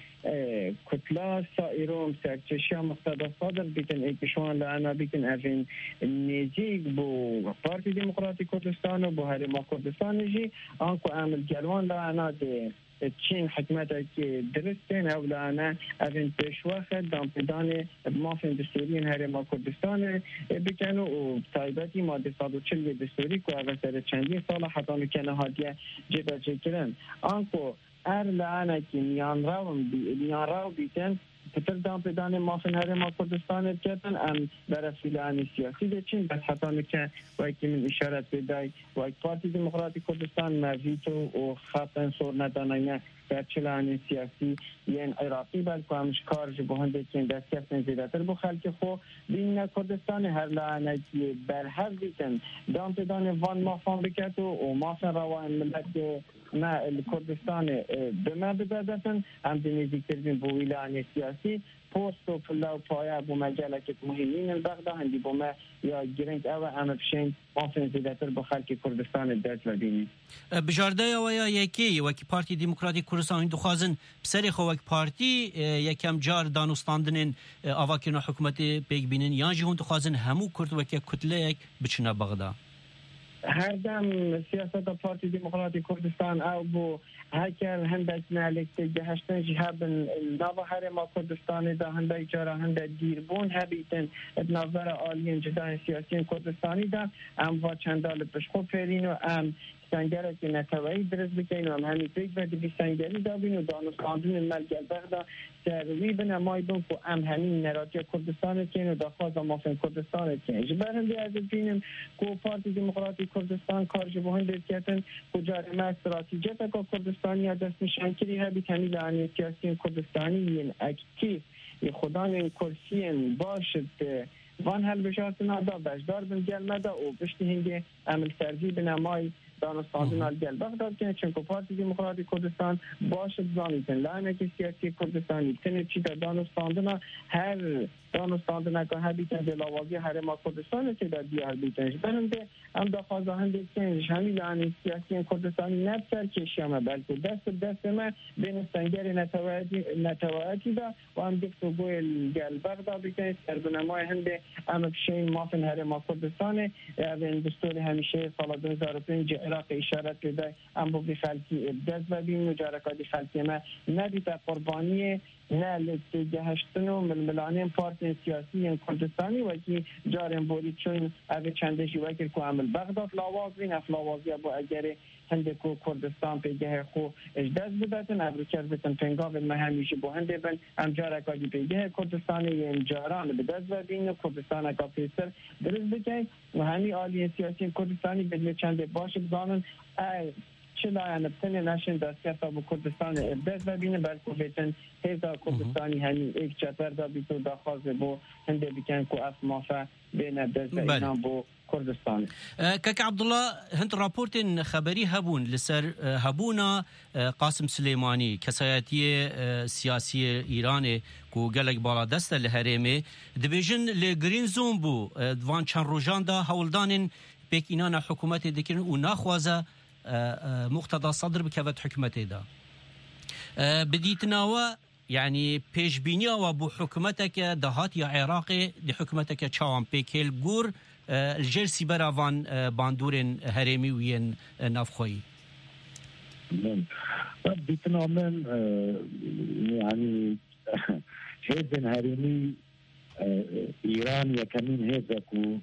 کتلا سائرون سرچشیا مقتدا صادر بیتن ایکشوان لعنا بیتن اوین نزیگ بو پارتی دموکراتی کردستان و بو هرما کردستان جی آنکو عمل جلوان لعنا ده چین حکمت که درستین او لعنا اوین پیشواخت دامپدان مافین دستورین هرما کردستان بکنو و تایباتی ماده 140 دستوری که اول سر چندین سال حتی نکنه هادیه جدا چکرن آنکو ار لعنه که میان راو بیتن پتر دام پیدان مافن هرما کردستان کردن ام برای فیلانی سیاسی دچین بس حتی نکه وای که من اشارت بدای وای پارتی دموکراتی کردستان مویتو و خطن سور ندانینه در چلانی سیاسی یعنی عراقی بلکه همش کارج به هنده که دستیفتن زیدتر بو خلق خو بین کردستان هر لعنه که بر هر بیتن دام پیدان وان مافان بکت و مافن روان ملت ما الكردستان بما بدأتن هم بنزيك تربين بويلان سياسي پوستو فلا و پایا بو مجالکت مهمین البغدا هندی بو ما یا گرنگ او اما بشین مافن زیدتر با خلق کردستان درد لدینی بجارده و یا یکی وکی پارتی دموکراتی کردستان هندو خوازن بسری خو وکی پارتی یکم جار دانستاندنین آواکرنا حکومتی بیگ بینن یا جی هندو خوازن همو کرد وکی کتله یک بچنا بغدا هر دم سیاست پارتی دموکراتی کردستان او بو هکر هندک نالکت جهشتن جهاب نوا هرما کردستان دا هندک جارا هندک دیربون هبیتن نظر عالی جدای سیاسی کردستانی دا ام و چندال بشخو فرین و ام بیستانگره که نتوایی درست بکنین و همین پیک باید بیستانگری دابین و دانستاندون ملگل بغدا سروی بنمای بون که همین نراتی کردستان کن و دخواست مافن کردستان کن جبر هم بیاد بینیم که پارتی دموکراتی کردستان کارش با هم درکتن کجا ما استراتیجیت که کردستانی دست نشان کردی ها بی تمیل آنی سیاسی کردستانی این اکتیف خدان کرسین باشد وان هل بشارت نادا بشدار بن گل مدا و بشتی هنگه عمل سرزی بنمای دانستاندون الگل بغداد کنه چون که پارتی دموکراتی کردستان باشد زانیتن لعنه سیاسی کردستانی تنه چی در دانستاندون هر دانستاندون که ها بیتن دلاوازی حرما کردستان چه در دیار بیتنش برنده هم دا خوازه هم دیکنش همین لعنه سیاسی کردستانی نفسر کشی همه بلکه دست ما بین سنگر نتوایتی دا و هم دکتو گوی گل بغداد بکنه سربنمای هم ده هم بشین مافن حرما کردستانه این دستور همیشه سال 2005 عراق اشارت کرده ام بوی خلکی ابداز و بین مجارکات خلکی ما ندیتا قربانی نه لسته هشتن و ململانه پارتی سیاسی کردستانی و که جارم بولی چون اوه چندشی وکر که عمل بغداد لاواز بین افلاوازی با اگر هنده که کردستان پیگه خو اجداز بداتن ابروکر بتن پنگاو ما همیشه با هنده بن هم جارکاتی پیگه کردستانی یا جاران بداز و بین کردستان اکا پیسر درست بکن و همی آلی سیاسی کردستانی بدل چنده باشه بزانن چلا نبتنی نشن دستگاه با کردستان ابداز و بینه بلکه بیتن هیزا کردستانی همین ایک چطر دا بیتو دا خوازه بو هنده بکن که اف مافا بین ابداز و اینان بو کردستان کاک عبدالله هند راپورتین خبری هبون لسر هبونا قاسم سلیمانی کسایتی سیاسی ایران کو گلک بالا دست لهرمه دبیجن لگرین زون بو دوان چند روژان دا هولدانین بیک اینان حکومت دکرن و ناخوازه مقتضى صدر بكافة حكمته دا بديتناوا يعني پیش بینیا و بو حکومتك دهات یا عراقي دي حکومتك چاوان پیکل گور الجرسي براوان باندورن هرمي وين نافخوي بديتنا من يعني هيزن هرمي ايران يكمين هيزا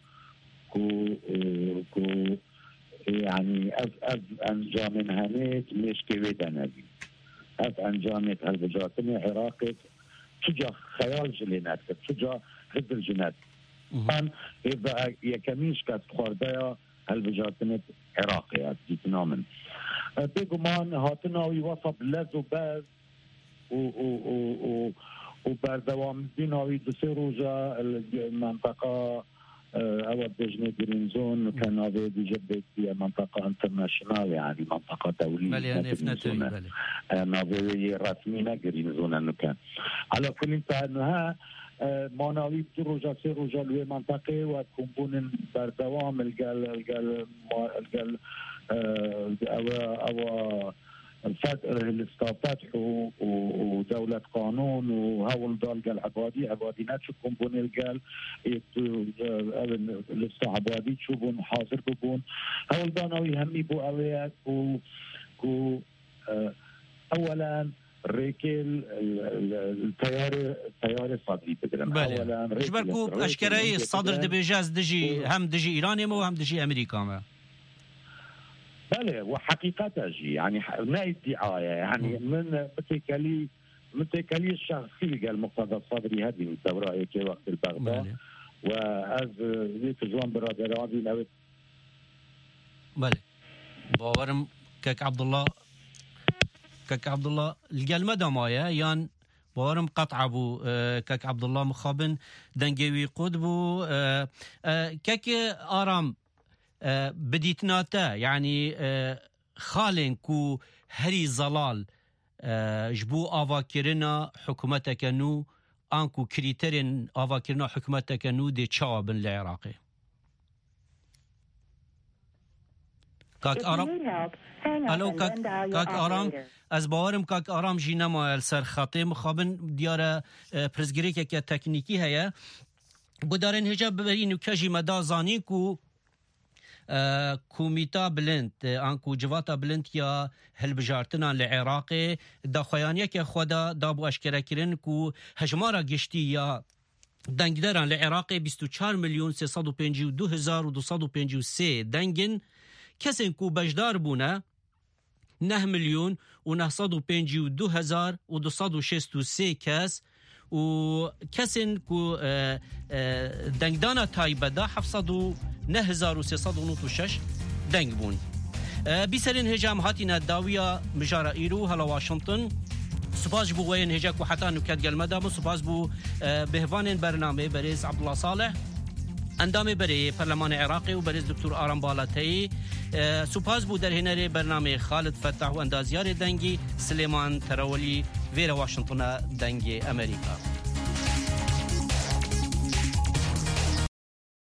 كو يعني از انجام هنيت مش كويدا نبي از انجامت هالبجاتني عراقت تجا خيال جلينات تجا غدر جنات من اذا يكميش كات خوردايا هالبجاتني عراقي ديتنامن بيقمان هاتناوي وصف لذو باز و بردوام ديناوي دسي روجا المنطقة أول بجنة جرين زون كان هذا بجد منطقة انترناشنال يعني منطقة دولية بلي نظرية رسمية جرين زون أنه كان على كل انتهى ما ناوي بروجا سي روجا لوي منطقة وكمبون بردوام الجل أو الفتح ودولة قانون وهول دال قال عبادي ناتشو كومبون القال لسه عبادي تشوفون حاضر ببون هول دانوي همي بو اويات كو اولا ريكل التيار الصدري بدرم اولا جبركو اشكراي الصدر دبيجاز دجي هم دجي ايراني مو هم دجي امريكا ما بله وحقيقة يعني ما ادعاء يعني من متكالي الشخصي قال مقتضى الصدري هذه الدورة كي وقت البغداد وأز ذيك جوان برادرات الأوت بله باورم كاك عبد الله القال مدى مايا يان باورم قطع بو كاك عبد الله مخابن دنجوي قدبو كاك آرام بديتناتا يعني خالن كو هري زلال جبو آواكرنا حكومتك نو انكو كريترين آواكرنا حكومتك نو دي تشابن العراقي كاك آرام الو كاك آرام از باورم كاك آرام جينا ما السر خاطي مخابن ديارة پرزگريك که تکنيكي هيا بدارن هجاب ببرين كاجي مدا زاني كو کومیتا بلند انکو جواتا بلند یا هلبجارتنا لعراقی دا خویانیه که خدا دا بو اشکره کرن کو هجمارا گشتی یا دنگداران لعراقی 24,352,253 دنگن کەسێن و بەشدار بوونە 9,952,263 کەس و کەسێن و دەنگدانە تایبەدا 709,396 دەنگ بوون. بیسەرین هێژام هاتینە داویە مژارە ئیرو هەڵە واشنگتن. سپاس بوو وەیەن هێژەک و حتا نوکەت گەلمەدا بوو. سپاس بوو بهڤانên بەرنامەی بەرێز عەبدوڵڵا ساڵح، ئەندامێ بەرێ پەرلەمانی عێراقی و بەرێز دکتۆر ئارام باڵاتەیی. سپاس بوو دەرهێنەرێ بەرنامەی خالد فەتاح و ئەندازیارێ دەنگی سلێمان تەرەوەلی وێرە واشنگتنە دەنگی ئەمریکا.